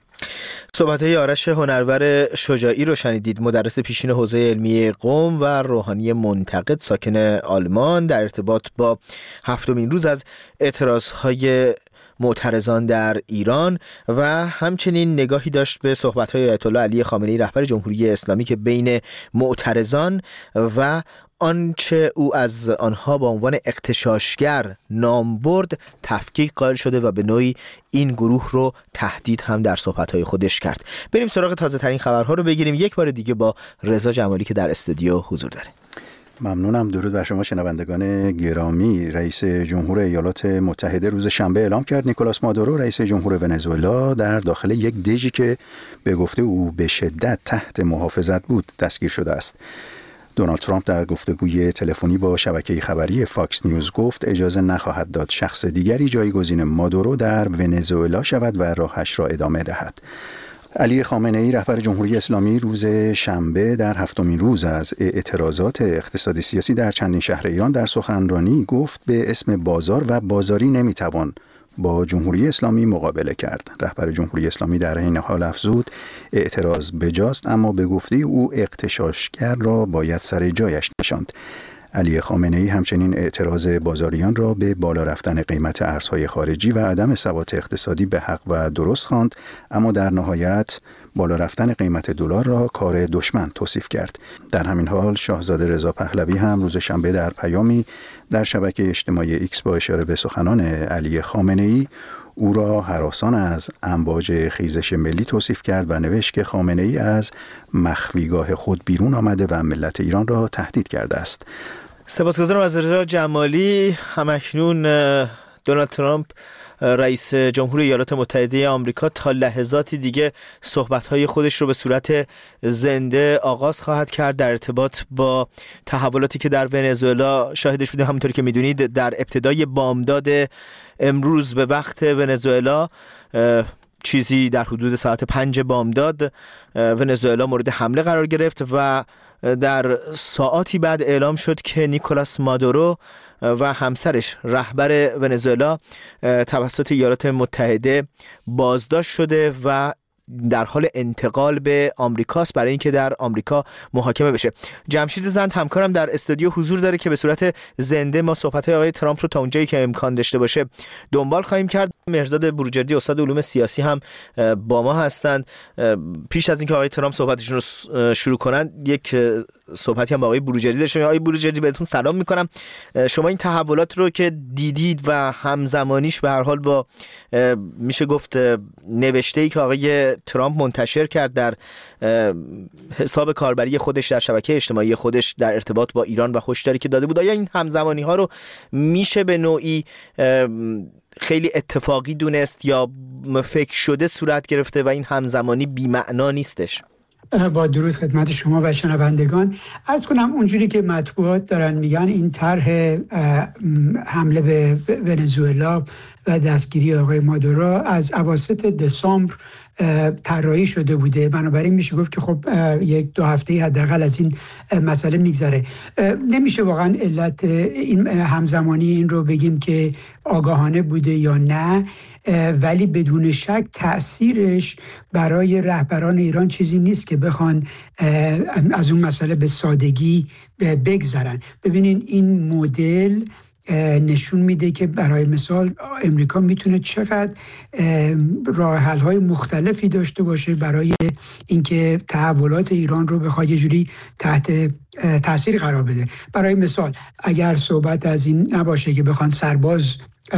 صحبت‌های آرش هنرور شجاعی رو شنیدید، مدرس پیشین حوزه علمی قم و روحانی منتقد ساکن آلمان، در ارتباط با هفتمین روز از اعتراض‌های معترضان در ایران و همچنین نگاهی داشت به صحبت‌های آیت الله علی خامنه‌ای رهبر جمهوری اسلامی که بین معترضان و آنچه او از آنها با عنوان اغتشاشگر نام برد تفکیک قائل شده و به نوعی این گروه رو تهدید هم در صحبت‌های خودش کرد. بریم سراغ تازه ترین خبرها رو بگیریم یک بار دیگه با رضا جمالی که در استودیو حضور داره. ممنونم. درود بر شما شنوندگان گرامی. رئیس جمهور ایالات متحده روز شنبه اعلام کرد نیکولاس مادورو رئیس جمهور ونزوئلا در داخل یک دژی که به گفته او به شدت تحت محافظت بود دستگیر شده است. دونالد ترامپ در گفتگوی تلفنی با شبکه خبری فاکس نیوز گفت اجازه نخواهد داد شخص دیگری جایگزین مادورو در ونزوئلا شود و راهش را ادامه دهد. علی خامنه‌ای رهبر جمهوری اسلامی روز شنبه در هفتمین روز از اعتراضات اقتصادی سیاسی در چندین شهر ایران در سخنرانی گفت به اسم بازار و بازاری نمیتوان با جمهوری اسلامی مقابله کرد. رهبر جمهوری اسلامی در این حال افزود اعتراض بجاست، اما به گفته او اغتشاشگر را باید سر جایش نشاند. علی خامنه‌ای همچنین اعتراض بازاریان را به بالا رفتن قیمت ارزهای خارجی و عدم ثبات اقتصادی به حق و درست خواند، اما در نهایت بالا رفتن قیمت دلار را کار دشمن توصیف کرد. در همین حال شاهزاده رضا پهلوی هم روز شنبه در پیامی در شبکه اجتماعی ایکس با اشاره به سخنان علی خامنه‌ای او را هراسان از امواج خیزش ملی توصیف کرد و نوشت که خامنه‌ای از مخفیگاه خود بیرون آمده و ملت ایران را تهدید کرده است. سپاسگزارم از رضا جمالی. همکنون دونالد ترامپ رئیس جمهور ایالات متحده آمریکا تا لحظاتی دیگه صحبت‌های خودش رو به صورت زنده آغاز خواهد کرد در ارتباط با تحولاتی که در ونزوئلا شاهدش بودیم. همونطور که می‌دونید در ابتدای بامداد امروز به وقت ونزوئلا چیزی در حدود ساعت پنج بامداد ونزوئلا مورد حمله قرار گرفت و در ساعاتی بعد اعلام شد که نیکولاس مادورو و همسرش رهبر ونزوئلا توسط ایالات متحده بازداشت شده و در حال انتقال به آمریکاست برای اینکه در آمریکا محاکمه بشه. جمشید زند همکارم در استودیو حضور داره که به صورت زنده ما صحبت‌های آقای ترامپ رو تا اونجایی که امکان داشته باشه دنبال خواهیم کرد. مهرزاد بروجردی استاد علوم سیاسی هم با ما هستند. پیش از اینکه آقای ترامپ صحبتشون رو شروع کنن یک صحبتی هم با آقای بروجردی داشتیم. آقای بروجردی بهتون سلام میکنم. شما این تحولات رو که دیدید و همزمانیش به هر حال با میشه گفت نوشته‌ای که آقای ترامپ منتشر کرد در حساب کاربری خودش در شبکه اجتماعی خودش در ارتباط با ایران و هشداری که داده بود، آیا این همزمانی ها رو میشه به نوعی خیلی اتفاقی دونست یا فکر شده صورت گرفته و این همزمانی بی‌معنا نیستش؟ با درود خدمت شما و شنوندگان. عرض کنم اونجوری که مطبوعات دارن میگن این طرح حمله به ونزوئلا و دستگیری آقای مادورو از اواسط دسامبر طراحی شده بوده، بنابراین میشه گفت که خب یک دو هفته حداقل از این مسئله میگذره. نمیشه واقعا علت این همزمانی این رو بگیم که آگاهانه بوده یا نه، ولی بدون شک تأثیرش برای رهبران ایران چیزی نیست که بخوان از اون مسئله به سادگی بگذرن. ببینین این مدل نشون میده که برای مثال امریکا میتونه چقدر راه حل های مختلفی داشته باشه برای اینکه تحولات ایران رو بخواد یه جوری تحت تاثیر قرار بده. برای مثال اگر صحبت از این نباشه که بخوان سرباز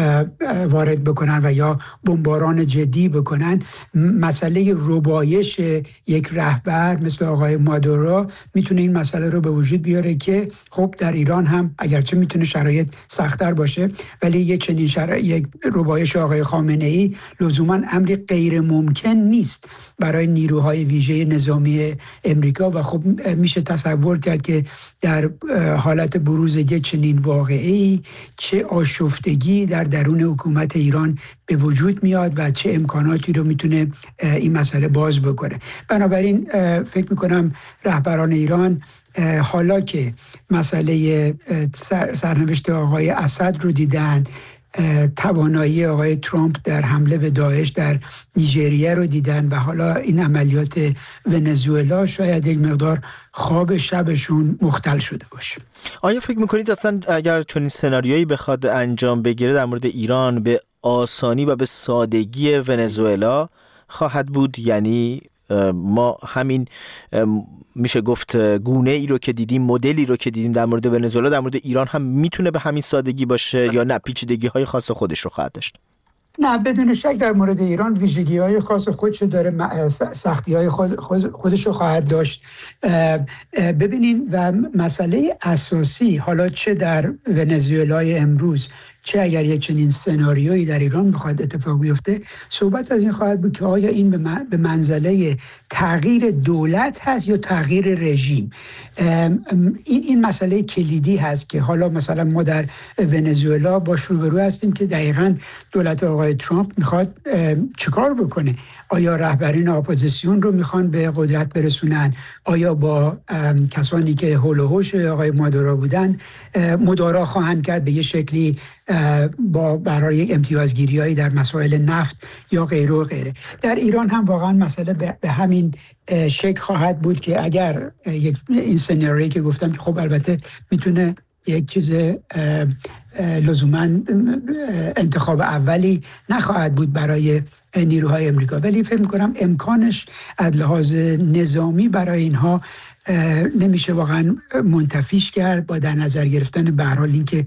وارد بکنن و یا بمباران جدی بکنن، مسئله ربایش یک رهبر مثل آقای مادورو میتونه این مسئله رو به وجود بیاره که خب در ایران هم اگرچه میتونه شرایط سخت‌تر باشه، ولی یک چنین شرایط یک ربایش آقای خامنه‌ای لزوما امری غیر ممکن نیست برای نیروهای ویژه نظامی امریکا و خب میشه تصور کرد که در حالت بروز یک چنین واقعی چه آشفتگی در درون حکومت ایران به وجود میاد و چه امکاناتی رو میتونه این مسئله باز بکنه. بنابراین فکر میکنم رهبران ایران حالا که مسئله سرنوشت آقای اسد رو دیدن، توانایی آقای ترامپ در حمله به داعش در نیجریه رو دیدن و حالا این عملیات ونزوئلا، شاید یک مقدار خواب شبشون مختل شده باشه. آیا فکر میکنید اصلا اگر چنین سناریویی بخواد انجام بگیره در مورد ایران به آسانی و به سادگی ونزوئلا خواهد بود؟ یعنی ما همین میشه گفت گونه ای رو که دیدیم، مدلی رو که دیدیم در مورد ونزوئلا در مورد ایران هم میتونه به همین سادگی باشه یا نه پیچیدگی های خاص خودش رو خواهد داشت؟ نه، بدون شک در مورد ایران ویژگی های خاص خودشو داره، سختی های خود خودشو خواهد داشت. ببینین و مسئله اساسی حالا چه در ونزوئلای امروز چه اگر یک چنین سناریویی در ایران بخواد اتفاق بیفته، صحبت از این خواهد بود که آیا این به منزله تغییر دولت هست یا تغییر رژیم. این این مسئله کلیدی هست که حالا مثلا ما در ونزوئلا با روبرو هستیم که دقیقاً دولت آقای ترامپ میخواد چیکار بکنه. آیا رهبران اپوزیسیون رو میخوان به قدرت برسونن؟ آیا با کسانی که هول و هوش آقای مادورو بودن مدارا خواهند کرد به یه شکلی با برای یک امتیازگیری‌هایی در مسائل نفت یا غیره و غیره؟ در ایران هم واقعا مسئله به همین شکل خواهد بود که اگر یک این سناریویی که گفتم که خب البته میتونه یک چیز لزوما انتخاب اولی نخواهد بود برای نیروهای امریکا، ولی فکر میکنم امکانش از لحاظ نظامی برای اینها نمیشه واقعا منتفیش کرد، با در نظر گرفتن به هر حال اینکه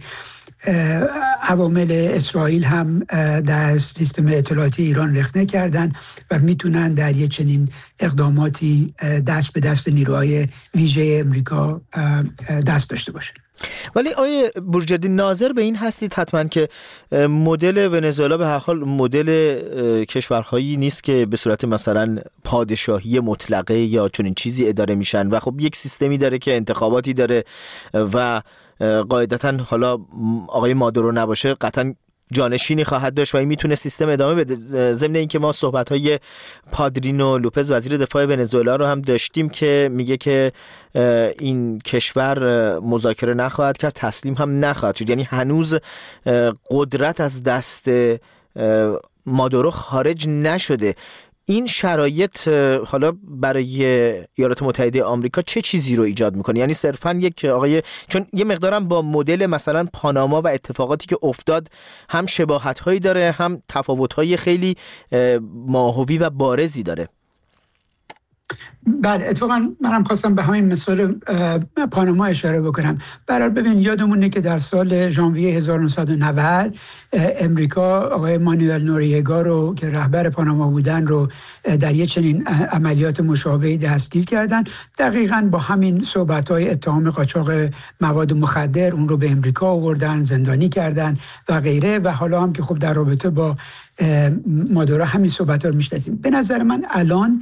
عوامل اسرائیل هم در سیستم اطلاعاتی ایران رخنه کردن و میتونن در یک چنین اقداماتی دست به دست نیروهای ویژه امریکا دست داشته باشن. ولی آیه برجدی ناظر به این هستید حتما که مدل ونزوئلا به هر حال مدل کشورهایی نیست که به صورت مثلا پادشاهی مطلقه یا چنین چیزی اداره میشن و خب یک سیستمی داره که انتخاباتی داره و قاعدتا حالا آقای مادورو نباشه قطعا جانشینی خواهد داشت و این میتونه سیستم ادامه بده. ضمن اینکه ما صحبت‌های پادرینو لوپز وزیر دفاع ونزوئلا رو هم داشتیم که میگه که این کشور مذاکره نخواهد کرد، تسلیم هم نخواهد شد، یعنی هنوز قدرت از دست مادورو خارج نشده. این شرایط حالا برای ایالات متحده آمریکا چه چیزی رو ایجاد میکنه؟ یعنی صرفاً یک آقای چون یه مقدارم با مدل مثلا پاناما و اتفاقاتی که افتاد هم شباهت‌هایی داره هم تفاوت‌های خیلی ماهوی و بارزی داره. بله اتفاقا منم خواستم به همین مثال پاناما اشاره بکنم. برای ببین یادمونه که در سال ژانویه هزار و نهصد و نود امریکا آقای مانوئل نوریگا رو که رهبر پاناما بودن رو در یک چنین عملیات مشابهی دستگیر کردن، دقیقاً با همین صحبت‌های اتهام قاچاق مواد مخدر اون رو به امریکا آوردن، زندانی کردن و غیره. و حالا هم که خب در رابطه با مادورو همین صحبت‌ها رو می‌شناسیم. به نظر من الان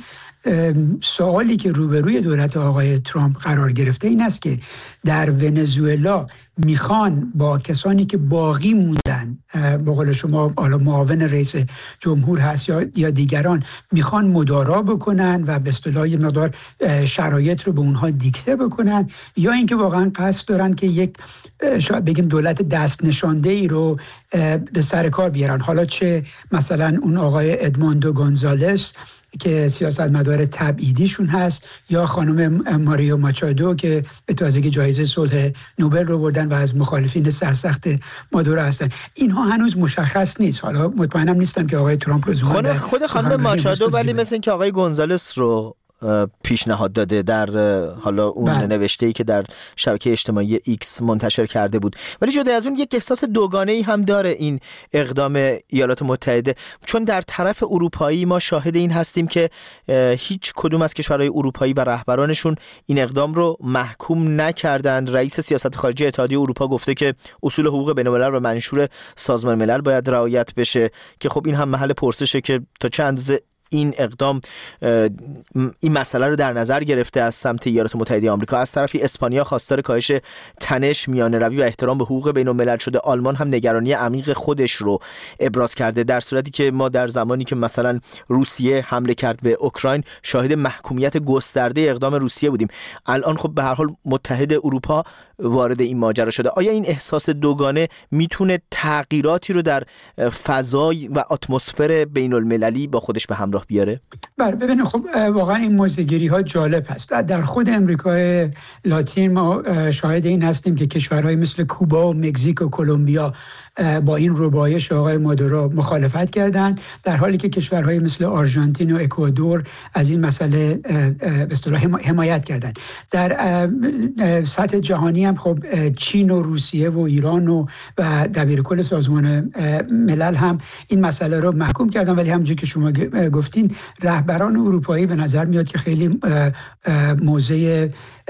سوالی که روبروی دولت آقای ترامپ قرار گرفته این است که در ونزوئلا میخوان با کسانی که باقی موندن، به قول شما حالا معاون رئیس جمهور هست یا یا دیگران، میخوان مدارا بکنن و به اصطلاح یه مقدار شرایط رو به اونها دیکته بکنن، یا اینکه واقعا قصد دارن که یک شاید بگیم دولت دست نشانده ای رو به سر کار بیارن. حالا چه مثلا اون آقای ادموندو گونزالس که سیاستمدار تبعیدیشون هست، یا خانم ماریو ماچادو که به تازگی جایزه صلح نوبل رو بردن و از مخالفین سرسخت مادورو هستن، اینها هنوز مشخص نیست. حالا مطمئنم نیستم که آقای ترامپ رو خود خود خانم ماچادو ولی مثل اینکه آقای گونزالس رو پیشنهاد داده در حالا اون بله. نوشته‌ای که در شبکه اجتماعی ایکس منتشر کرده بود. ولی جدا از اون یک احساس دوگانه‌ای هم داره این اقدام ایالات متحده، چون در طرف اروپایی ما شاهد این هستیم که هیچ کدوم از کشورهای اروپایی و رهبرانشون این اقدام رو محکوم نکردند. رئیس سیاست خارجی اتحادیه اروپا گفته که اصول حقوق بین‌الملل و منشور سازمان ملل باید رعایت بشه، که خب این هم محل پرسشه که تا چه اندازه این اقدام این مسئله رو در نظر گرفته از سمت ایالات متحده آمریکا. از طرفی اسپانیا خواستار کاهش تنش، میانه روی و احترام به حقوق بین الملل شده. آلمان هم نگرانی عمیق خودش رو ابراز کرده، در صورتی که ما در زمانی که مثلا روسیه حمله کرد به اوکراین شاهد محکومیت گسترده اقدام روسیه بودیم. الان خب به هر حال متحد اروپا وارد این ماجرا شده. آیا این احساس دوگانه میتونه تغییراتی رو در فضای و اتمسفر بین المللی با خودش به همراه بیاره؟ بله ببینید خب واقعا این موضوعگیری ها جالب هست. در خود امریکای لاتین ما شاهد این هستیم که کشورهای مثل کوبا و مکزیک و کلمبیا با این ربایش آقای مادورو مخالفت کردند، در حالی که کشورهای مثل آرژانتین و اکوادور از این مسئله به اصطلاح حمایت کردند. در سطح جهانی هم خب چین و روسیه و ایران و و دبیرکل سازمان ملل هم این مسئله رو محکوم کردن. ولی همونجوری که شما گفتین رهبران اروپایی به نظر میاد که خیلی موضع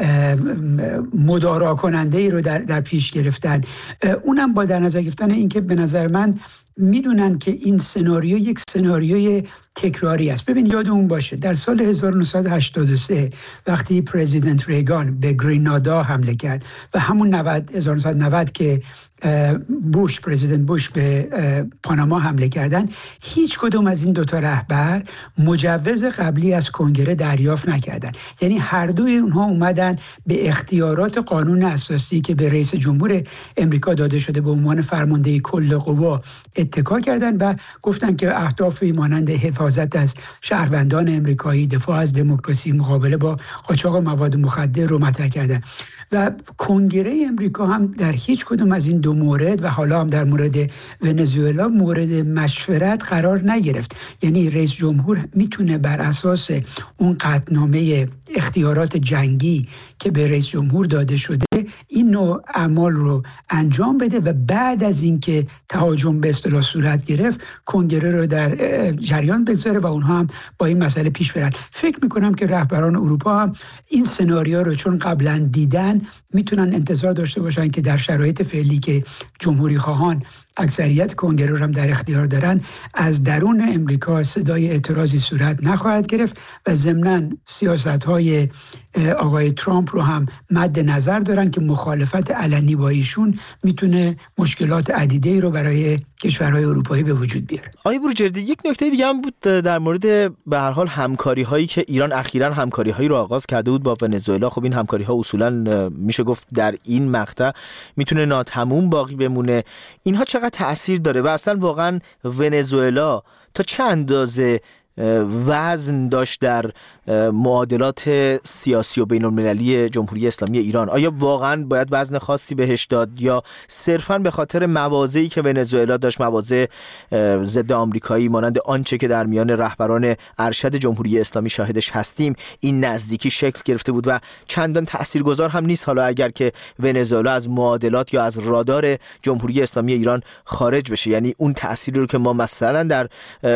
مدارا کننده ای رو در, در پیش گرفتن. اونم با در نظر گرفتن اینکه به نظر من میدونن که این سناریو یک سناریوی تکراری است. ببین یادمون باشه در سال هزار و نهصد و هشتاد و سه وقتی پرزیدنت ریگان به گرینادا حمله کرد و همون هزار و نهصد و نود که بوش پرزیدنت بوش به پاناما حمله کردن، هیچ کدوم از این دوتا رهبر مجوز قبلی از کنگره دریافت نکردن. یعنی هر دوی اونها اومدن به اختیارات قانون اساسی که به رئیس جمهور امریکا داده شده به عنوان فرمانده کل قوا اتکا کردن و گفتن که اهدافی مانند حفاظت از شهروندان امریکایی، دفاع از دموکراسی، مقابله با قاچاق مواد مخدر رو مطرح کردن. و کنگره امریکا هم در هیچ کدوم از این دو مورد و حالا هم در مورد ونزوئلا مورد مشورت قرار نگرفت. یعنی رئیس جمهور میتونه بر اساس اون قطعنامه اختیارات جنگی که به رئیس جمهور داده شده این نوع اعمال رو انجام بده و بعد از اینکه تهاجم به اصطلاح صورت گرفت کنگره رو در جریان بگذاره و اونها هم با این مسئله پیش برن. فکر میکنم که رهبران اروپا هم این سناریو رو چون قبلا دیدن میتونن انتظار داشته باشن که در شرایط فعلی که جمهوری خواهان اکثریت کنگره رو هم در اختیار دارن، از درون امریکا صدای اعتراضی صورت نخواهد گرفت و ضمناً سیاست‌های آقای ترامپ رو هم مد نظر دارن که مخالفت علنی با ایشون میتونه مشکلات عدیده‌ای رو برای کشورهای اروپایی به وجود بیاره. آقای بروجردی یک نکته دیگه هم بود در مورد به هر حال همکاری‌هایی که ایران اخیراً همکاری‌هایی رو آغاز کرده بود با ونزوئلا. خب این همکاری‌ها اصولاً میشه گفت در این مقطع میتونه ناتموم باقی بمونه. اینها چقدر تأثیر داره و اصلا واقعاً ونزوئلا تا چه اندازه وزن داشت در معادلات سیاسی و بین المللی جمهوری اسلامی ایران؟ آیا واقعا باید وزن خاصی بهش داد یا صرفاً به خاطر مواضعی که ونزوئلا داشت، مواضع ضد آمریکایی مانند آنچه که در میان رهبران ارشد جمهوری اسلامی شاهدش هستیم این نزدیکی شکل گرفته بود و چندان تاثیرگذار هم نیست حالا اگر که ونزوئلا از معادلات یا از رادار جمهوری اسلامی ایران خارج بشه؟ یعنی اون تأثیری رو که ما مثلا در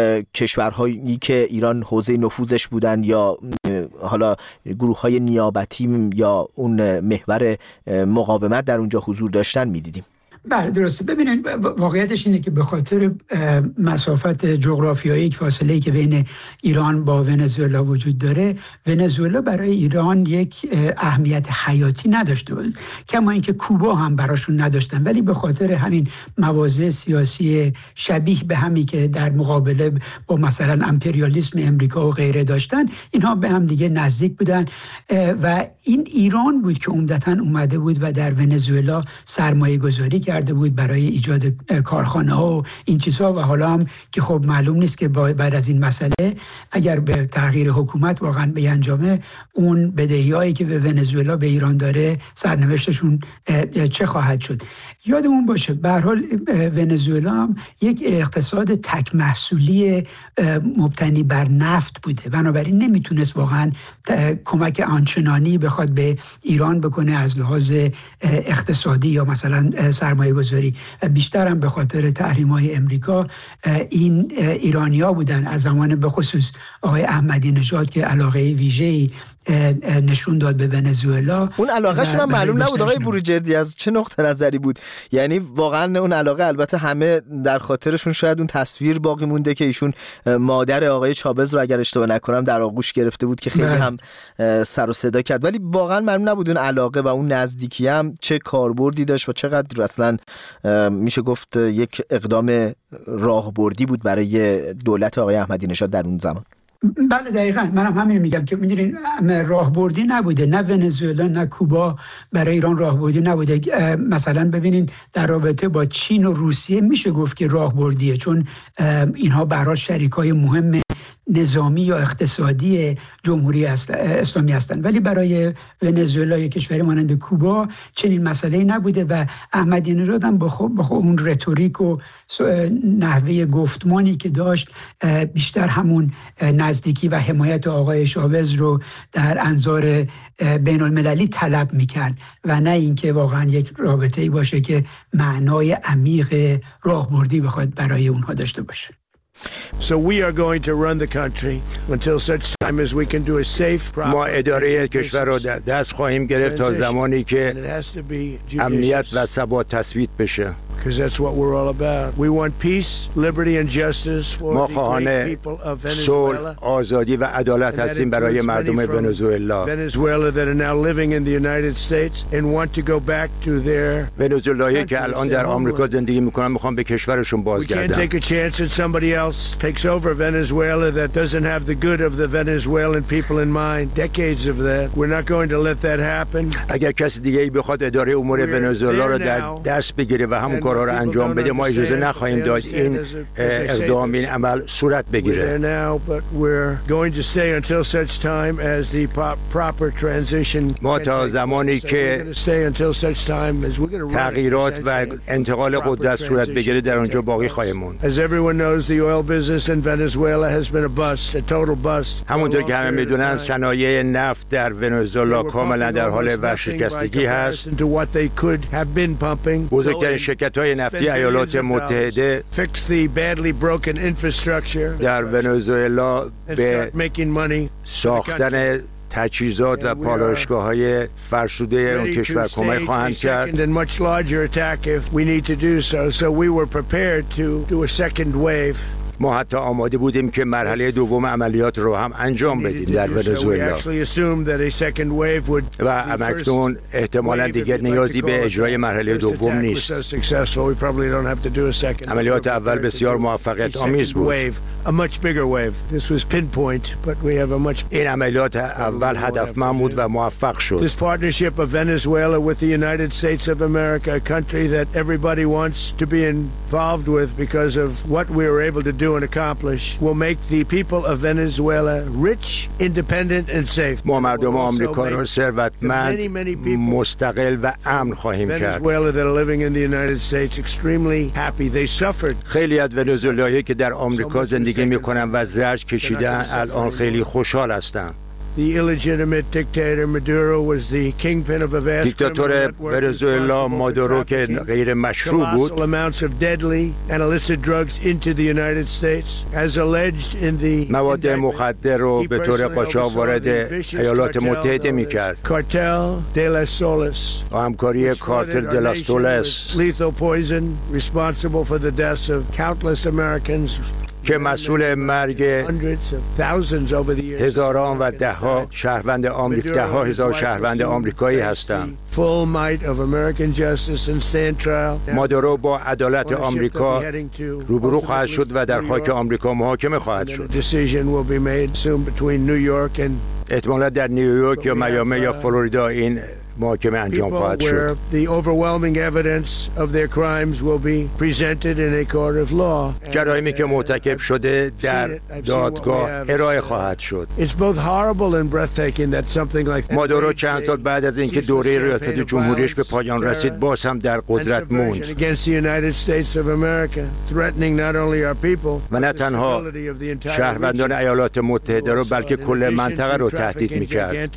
کشورهایی که ایران حوزه نفوذش بودن یا حالا گروه‌های نیابتی یا اون محور مقاومت در اونجا حضور داشتن می‌دیدیم. بله درسته. ببینید واقعیتش اینه که به خاطر مسافت جغرافیایی فاصله‌ای که بین ایران با ونزوئلا وجود داره، ونزوئلا برای ایران یک اهمیت حیاتی نداشته بود، کما اینکه کوبا هم براشون نداشتن، ولی به خاطر همین مواضع سیاسی شبیه به همی که در مقابله با مثلا امپریالیسم امریکا و غیره داشتن، اینها به هم دیگه نزدیک بودن و این ایران بود که عمدتاً اومده بود و در ونزوئلا سرمایه گذاری کرده بود برای ایجاد کارخانه ها و این چیزها و حالا هم که خب معلوم نیست که بعد از این مسئله اگر به تغییر حکومت واقعا بیانجامه اون بدهیایی که به ونزوئلا به ایران داره سرنوشتشون چه خواهد شد. یادمون باشه به هر حال ونزوئلا هم یک اقتصاد تک محصولی مبتنی بر نفت بوده، بنابراین نمیتونست واقعا کمک آنچنانی بخواد به ایران بکنه از لحاظ اقتصادی یا مثلا سرمایه گذاری، بیشتر هم به خاطر تحریم‌های امریکا این ایرانی‌ها بودن از زمان به خصوص آقای احمدی نژاد که علاقه ویژه‌ای نشون داد به ونزوئلا. اون علاقه شون هم معلوم نبود آقای بروجردی از چه نقطه نظری بود، یعنی واقعا اون علاقه البته همه در خاطرشون شاید اون تصویر باقی مونده که ایشون مادر آقای چابز رو اگر اشتباه نکنم در آغوش گرفته بود که خیلی هم سر و صدا کرد، ولی واقعا معلوم نبود اون علاقه و اون نزدیکی هم چه کاربردی داشت و چقدر اصلا میشه گفت یک اقدام راهبردی بود برای دولت آقای احمدی نژاد در اون زمان. بله دقیقاً منم همین میگم که میدونین راهبردی نبوده، نه ونزوئلا نه کوبا برای ایران راهبردی نبوده. مثلا ببینین در رابطه با چین و روسیه میشه گفت که راهبردیه، چون اینها برای شریکای مهم نظامی یا اقتصادی جمهوری اسلامی هستند، ولی برای ونزوئلا یک کشوری مانند کوبا چنین مسئله‌ای نبوده و احمدی نژاد هم با خود اون رتوریک و نحوه گفتمانی که داشت بیشتر همون نزدیکی و حمایت آقای شاوز رو در انظار بین المللی طلب میکرد و نه اینکه واقعا یک رابطه‌ای باشه که معنای عمیق راهبردی بخواد برای اونها داشته باشه. So we are going to run the country until such time as we can do a safe. ما اداره کشور را دست خواهیم گرفت تا زمانی که امنیت و ثبات تثبیت بشه. Because that's what we're all about. We want peace, liberty and justice for ما the خواهان people of صلح، Venezuela. آزادی و عدالت هستیم برای مردم ونزوئلا. Venezuela that are now living in the United States and want to go back to their ونزوئلایی که الان در آمریکا زندگی میکنن میخوان به کشورشون We can't بازگردن. take a chance that somebody else takes over Venezuela that doesn't have the good of the Venezuelan people in mind. Decades of that. We're not going to let that happen. اگر کسی دیگه ای بخواد اداره امور ونزوئلا رو در دست بگیره و همون کارا رو انجام بده، ما اجازه نخواهیم داد این اقدام، این عمل صورت بگیره. ما تا زمانی که تغییرات و انتقال قدرت صورت بگیره در اونجا باقی خواهیم موند. همونطور که همه میدونن صنایع نفت در ونزوئلا کاملا در حال ورشکستگی هست. بزرگترین شرکت‌های نفتی ایالات متحده در ونزوئلا به ساختن تجهیزات و پالایشگاه‌های فرسوده اون کشور کمک خواهند کرد. ما حتی آماده بودیم که مرحله دوم عملیات رو هم انجام بدیم در ونزوئلا و همکنون احتمالاً دیگر نیازی به اجرای مرحله دوم نیست. عملیات اول بسیار موفقیت آمیز بود. این عملیات اول هدفمند بود و موفق شد. This partnership of Venezuela with the United States of America, a country that everybody wants to be involved with because of what we were able to do do and accomplish will make the people of Venezuela rich, independent and safe. ما مردم آمریکا را ثروتمند، مستقل و امن خواهیم کرد. Venezuela that are living in the United States extremely happy. They suffered. خیلی از ونزوئلایی که در آمریکا زندگی می‌کنند و زجر کشیدن الان خیلی خوشحال هستند. The illegitimate dictator Maduro was the kingpin of a vast دیکتاتور ونزوئلا مادورو که غیر مشروع بود amounts of deadly and illicit drugs into the United States as alleged in the مواد مخدر رو به طور قاچاق وارد ایالات متحده می‌کرد. Cartel de las Solas با همکاری کارتل دلاس سولس lethal poison responsible for the deaths of countless Americans که مسئول مرگ هزاران و ده ها شهروند آمریکا، ده ها هزار شهروند آمریکایی هستند. مادورو با عدالت آمریکا روبرو خواهد شد و در خاک آمریکا محاکمه خواهد شد. احتمالا در نیویورک یا میامی یا فلوریدا این محاکمه انجام خواهد شد. جرایمی که مرتکب شده در دادگاه ارائه خواهد شد. مادورو چند سال بعد از اینکه دوره ریاست جمهوریش به پایان رسید باز هم در قدرت موند و نه تنها شهروندان ایالات متحده رو بلکه کل منطقه رو تهدید می‌کرد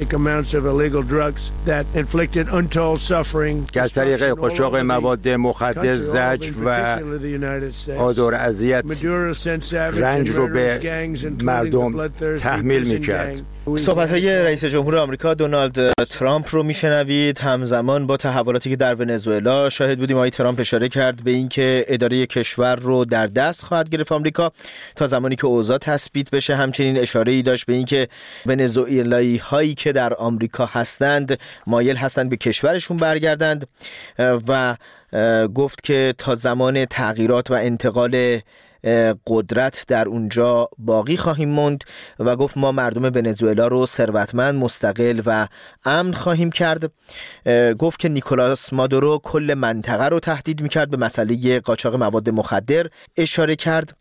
که از طریق قاچاق مواد مخدر زجر و آزار اذیت رنج رو به مردم تحمیل می‌کرد. صحبت‌های رئیس جمهور آمریکا دونالد ترامپ رو میشنوید. همزمان با تحولاتی که در ونزوئلا شاهد بودیم، آقای ترامپ اشاره کرد به اینکه اداره کشور رو در دست خواهد گرفت آمریکا تا زمانی که اوضاع تثبیت بشه. همچنین اشاره‌ای داشت به اینکه ونزوئلایی هایی که در آمریکا هستند مایل هستند به کشورشون برگردند و گفت که تا زمان تغییرات و انتقال قدرت در اونجا باقی خواهیم موند و گفت ما مردم ونزوئلا رو ثروتمند، مستقل و امن خواهیم کرد. گفت که نیکولاس مادورو کل منطقه رو تهدید میکرد. به مسئله قاچاق مواد مخدر اشاره کرد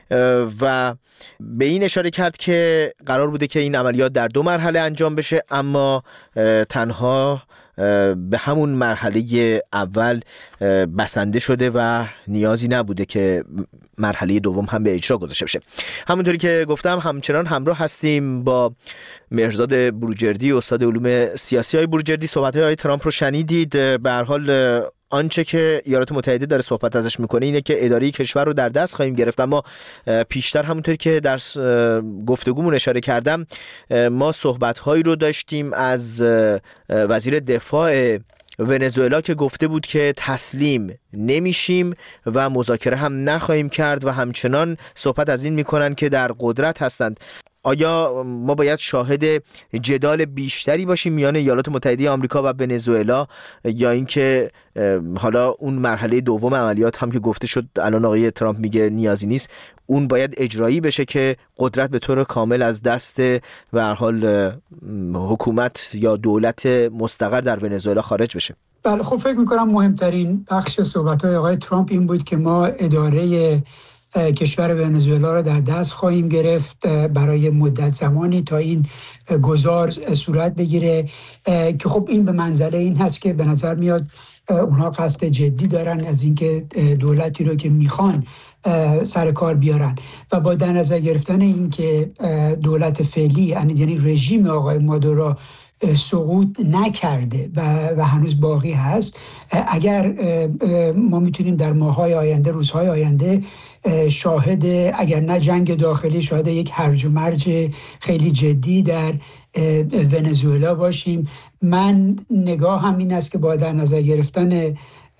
و به این اشاره کرد که قرار بوده که این عملیات در دو مرحله انجام بشه، اما تنها به همون مرحله اول بسنده شده و نیازی نبوده که مرحله دوم هم به اجرا گذاشته بشه. همونطوری که گفتم همچنان همراه هستیم با مهرزاد بروجردی، استاد علوم سیاسی. های بروجردی، صحبت‌های آقای ترامپ رو شنیدید. به هر حال آنچه که ایالات متحده داره صحبت ازش میکنه اینه که اداره کشور رو در دست خواهیم گرفت، اما پیشتر همونطوری که در گفتگومون اشاره کردم ما صحبت‌هایی رو داشتیم از وزیر دفاع ونزوئلا که گفته بود که تسلیم نمیشیم و مذاکره هم نخواهیم کرد و همچنان صحبت از این میکنن که در قدرت هستند. آیا ما باید شاهد جدال بیشتری باشیم میان ایالات متحده آمریکا و ونزوئلا، یا اینکه حالا اون مرحله دوم عملیات هم که گفته شد الان آقای ترامپ میگه نیازی نیست، اون باید اجرایی بشه که قدرت به طور کامل از دست به هر حال حکومت یا دولت مستقر در ونزوئلا خارج بشه؟ بله، خب فکر میکنم مهمترین بخش صحبت‌های آقای ترامپ این بود که ما اداره کشور ونزوئلا را در دست خواهیم گرفت برای مدت زمانی تا این گذار صورت بگیره، که خب این به منزله این هست که به نظر میاد اونها قصد جدی دارن از اینکه دولتی رو که میخوان سر کار بیارن و با در نظر گرفتن اینکه دولت فعلی یعنی رژیم آقای مادورو سقوط نکرده و, و هنوز باقی هست، اگر ما میتونیم در ماه‌های آینده، روزهای آینده شاهد اگر نه جنگ داخلی شاهد یک هرج و مرج خیلی جدی در ونزوئلا باشیم. من نگاه هم این است که با در نظر گرفتن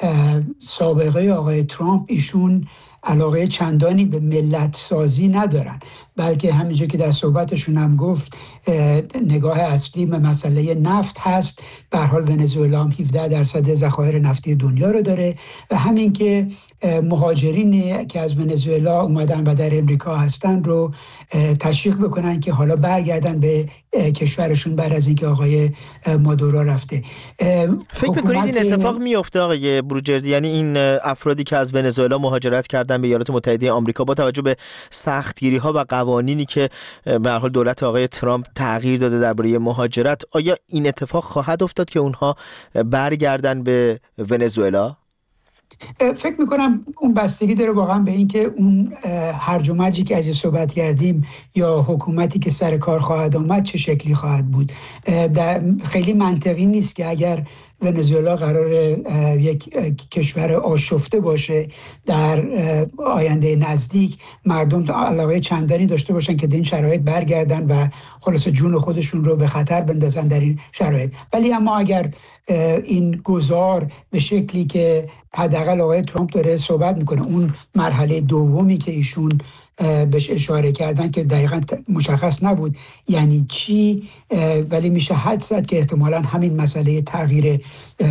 سابقه آقای ترامپ ایشون علاقه چندانی به ملت سازی ندارن، بلکه همینجور که در صحبتشون هم گفت نگاه اصلی به مسئله نفت هست. به هر حال ونزوئلا هم هفده درصد ذخایر نفتی دنیا رو داره و همین که مهاجرین که از ونزوئلا اومدن و در امریکا هستن رو تشویق بکنن که حالا برگردن به کشورشون بعد از اینکه آقای مادورو رفته. فکر میکنید این اتفاق میفته آقای بروجردی؟ یعنی این افرادی که از ونزوئلا مهاجرت کردن به ایالات متحده آمریکا با توجه به سختگیری ها و قوانینی که به هر حال دولت آقای ترامپ تغییر داده درباره مهاجرت، آیا این اتفاق خواهد افتاد که اونها برگردن به ونزوئلا؟ فکر میکنم اون بستگی داره واقعا به این که اون هرج و مرجی که اگه صحبت کردیم یا حکومتی که سر کار خواهد آمد چه شکلی خواهد بود. خیلی منطقی نیست که اگر ونزوئلا قرار یک کشور آشفته باشه در آینده نزدیک، مردم علاقه چندانی داشته باشن که در این شرایط برگردن و خلاص جون خودشون رو به خطر بندازن در این شرایط. ولی اما اگر این گذار به شکلی که حداقل آقای ترامپ داره صحبت میکنه، اون مرحله دومی که ایشون بهش اشاره کردن که دقیقاً مشخص نبود یعنی چی، ولی میشه حد زد که احتمالاً همین مسئله تغییر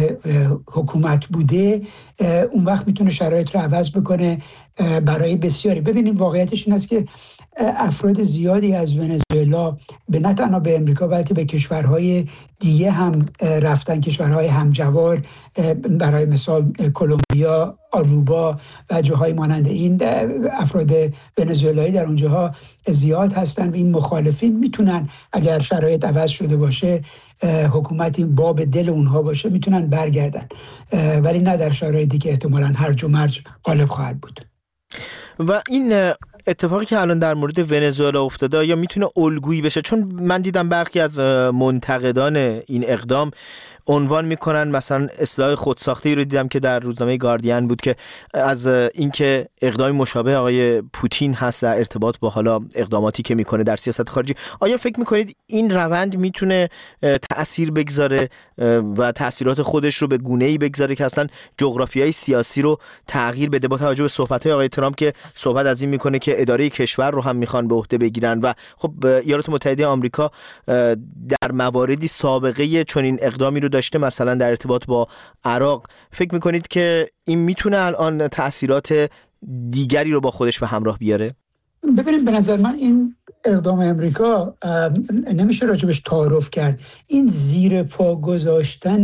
حکومت بوده، اون وقت میتونه شرایط رو عوض بکنه برای بسیاری. ببینیم واقعیتش این است که افراد زیادی از ونزوئلا به نه تنها به امریکا بلکه به کشورهای دیگه هم رفتن، کشورهای همجوار، برای مثال کلمبیا، آروبا و جاهای مانند این. افراد ونزوئلایی در اونجاها زیاد هستن و این مخالفین میتونن اگر شرایط عوض شده باشه، حکومتی باب دل اونها باشه، میتونن برگردن، ولی نه در شرایطی که احتمالاً هرج و مرج غالب خواهد بود. و این اتفاقی که الان در مورد ونزوئلا افتاده یا میتونه الگویی بشه؟ چون من دیدم برخی از منتقدان این اقدام عنوان میکنن، مثلا اصلاح خودساخته ای رو دیدم که در روزنامه گاردین بود که از اینکه اقدامی مشابه آقای پوتین هست در ارتباط با حالا اقداماتی که میکنه در سیاست خارجی. آیا فکر میکنید این روند میتونه تأثیر بگذاره و تأثیرات خودش رو به گونه‌ای بگذاره که اصلا جغرافیای سیاسی رو تغییر بده، با توجه به صحبت‌های آقای ترامپ که صحبت از این میکنه که اداره کشور رو هم میخوان به عهده بگیرن و خب ایالات متحده آمریکا در مواردی سابقه چنین اقدامی رو داشته، مثلا در ارتباط با عراق. فکر میکنید که این میتونه الان تأثیرات دیگری رو با خودش به همراه بیاره؟ ببینید به نظر من این اقدام امریکا نمیشه راجبش تعارف کرد. این زیر پا گذاشتن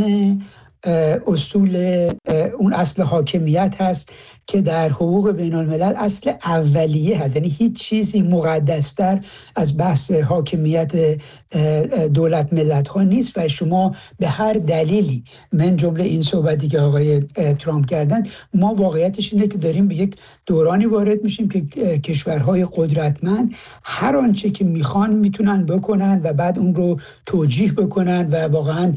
اصول اون اصل حاکمیت هست که در حقوق بین الملل اصل اولیه هست، یعنی هیچ چیزی مقدستر از بحث حاکمیت دولت ملت ها نیست و شما به هر دلیلی، من جمله این صحبتی که آقای ترامپ کردن، ما واقعیتش اینه که داریم به یک دورانی وارد میشیم که کشورهای قدرتمند هر آنچه که میخوان میتونن بکنن و بعد اون رو توجیه بکنن و واقعا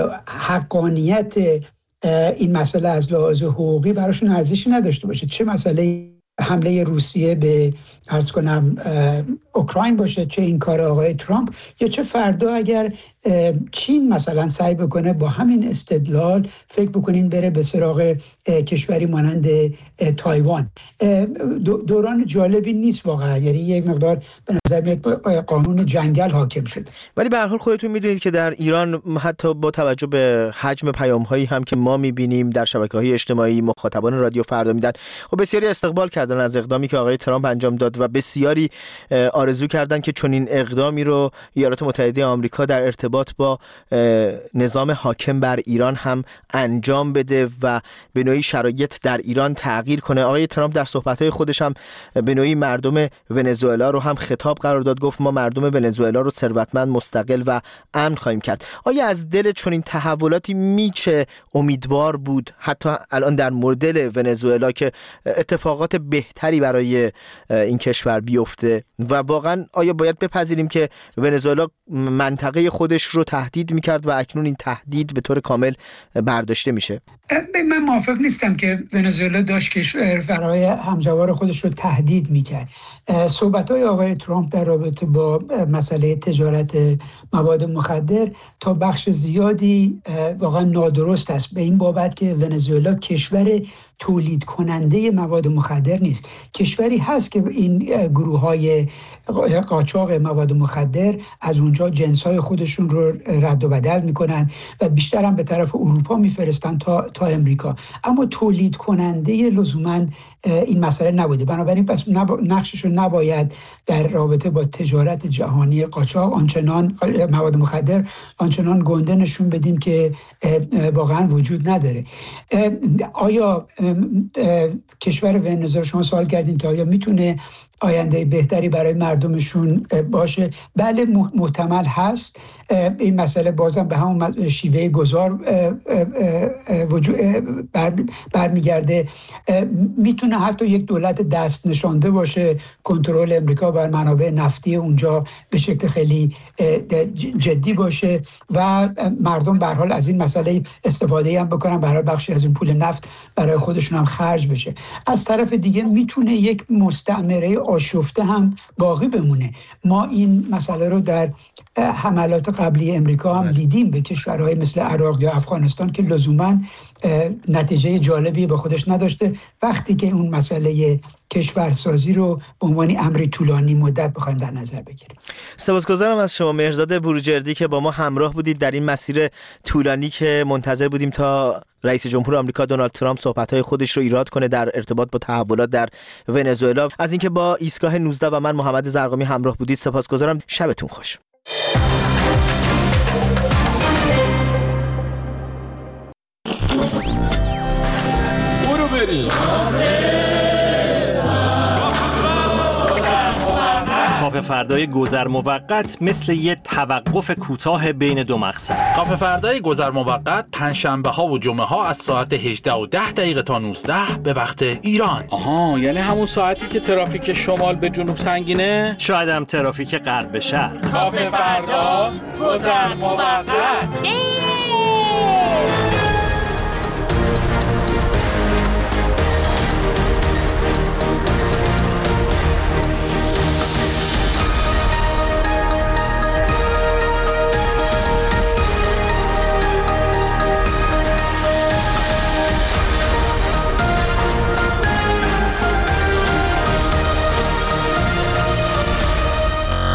حقانیت این مسئله از لحاظ حقوقی براشون ارزشی نداشته باشه. چه مسئله حمله روسیه به عرض کنم اوکراین باشه، چه این کار آقای ترامپ، یا چه فردا اگر چین مثلا سعی بکنه با همین استدلال فکر بکنین بره به سراغ کشوری مانند تایوان. دوران جالبی نیست واقعا، یعنی یک مقدار به نظر میاد قانون جنگل حاکم شده. ولی به هر حال خودتون میدونید که در ایران حتی با توجه به حجم پیام‌هایی هم که ما میبینیم در شبکه‌های اجتماعی مخاطبان رادیو فردا میدن، خب بسیاری استقبال کردن از اقدامی که آقای ترامپ انجام داد و بسیاری آرزو کردن که چنین اقدامی رو ایالات متحده آمریکا در ارتباط با نظام حاکم بر ایران هم انجام بده و به نوعی شرایط در ایران تغییر کنه. آقای ترامپ در صحبت‌های خودش هم به نوعی مردم ونزوئلا رو هم خطاب قرار داد، گفت ما مردم ونزوئلا رو ثروتمند، مستقل و امن خواهیم کرد. آیا از دل چنین تحولاتی میشه امیدوار بود حتی الان در مورد ونزوئلا که اتفاقات بهتری برای این کشور بیفته و واقعا آیا باید بپذیریم که ونزوئلا منطقه خودش رو تهدید میکرد و اکنون این تهدید به طور کامل برداشته میشه؟ من موافق نیستم که ونزوئلا داشت کشورهای همجوار خودش رو تهدید میکرد. صحبت‌های آقای ترامپ در رابطه با مسئله تجارت مواد مخدر تا بخش زیادی واقعا نادرست است، به این بابت که ونزوئلا کشور تولید کننده مواد مخدر نیست. کشوری هست که این گروه‌های قاچاق مواد مخدر از اونجا جنس‌های خودشون رو رد و بدل میکنن و بیشتر هم به طرف اروپا میفرستن تا تا امریکا، اما تولید کننده لزوما این مسئله نبوده. بنابراین پس نقشش رو نباید در رابطه با تجارت جهانی قاچاق آنچنان مواد مخدر آنچنان گنده نشون بدیم که واقعا وجود نداره. آیا کشور ونزوئلا، شما سوال کردین که آیا میتونه آینده بهتری برای مردمشون باشه؟ بله، محتمل هست. این مسئله بازم به همون شیوه گذار برمیگرده. میتونه حتی یک دولت دست نشانده باشه، کنترل امریکا بر منابع نفتی اونجا به شکل خیلی جدی باشه و مردم به هر حال از این مسئله استفاده هم بکنن، برای بخشی از این پول نفت برای خودشون هم خرج بشه. از طرف دیگه میتونه یک مستعمره آشفته هم باقی بمونه. ما این مسئله رو در حملات قبلی امریکا هم دیدیم به کشورهای مثل عراق یا افغانستان که لزوما نتیجه جالبی به خودش نداشته وقتی که اون مسئله کشورسازی رو به عنوان امری طولانی مدت بخوایم در نظر بگیریم. سپاسگزارم از شما مهرزاد بروجردی که با ما همراه بودید در این مسیر طولانی که منتظر بودیم تا رئیس جمهور آمریکا دونالد ترامپ صحبت‌های خودش رو ایراد کنه در ارتباط با تحولات در ونزوئلا. از اینکه با ایستگاه نوزده و من محمد زرقامی همراه بودید سپاسگزارم. شبتون خوش. برو بریم. کافه فردای گذر موقت مثل یه توقف کوتاه بین دو مقصد. کافه فردای گذر موقت پنجشنبه ها و جمعه ها از ساعت هجده و ده دقیقه تا نوزده به وقت ایران. آها، یعنی همون ساعتی که ترافیک شمال به جنوب سنگینه؟ شاید هم ترافیک غرب به شرق. کافه فردا گذر موقت.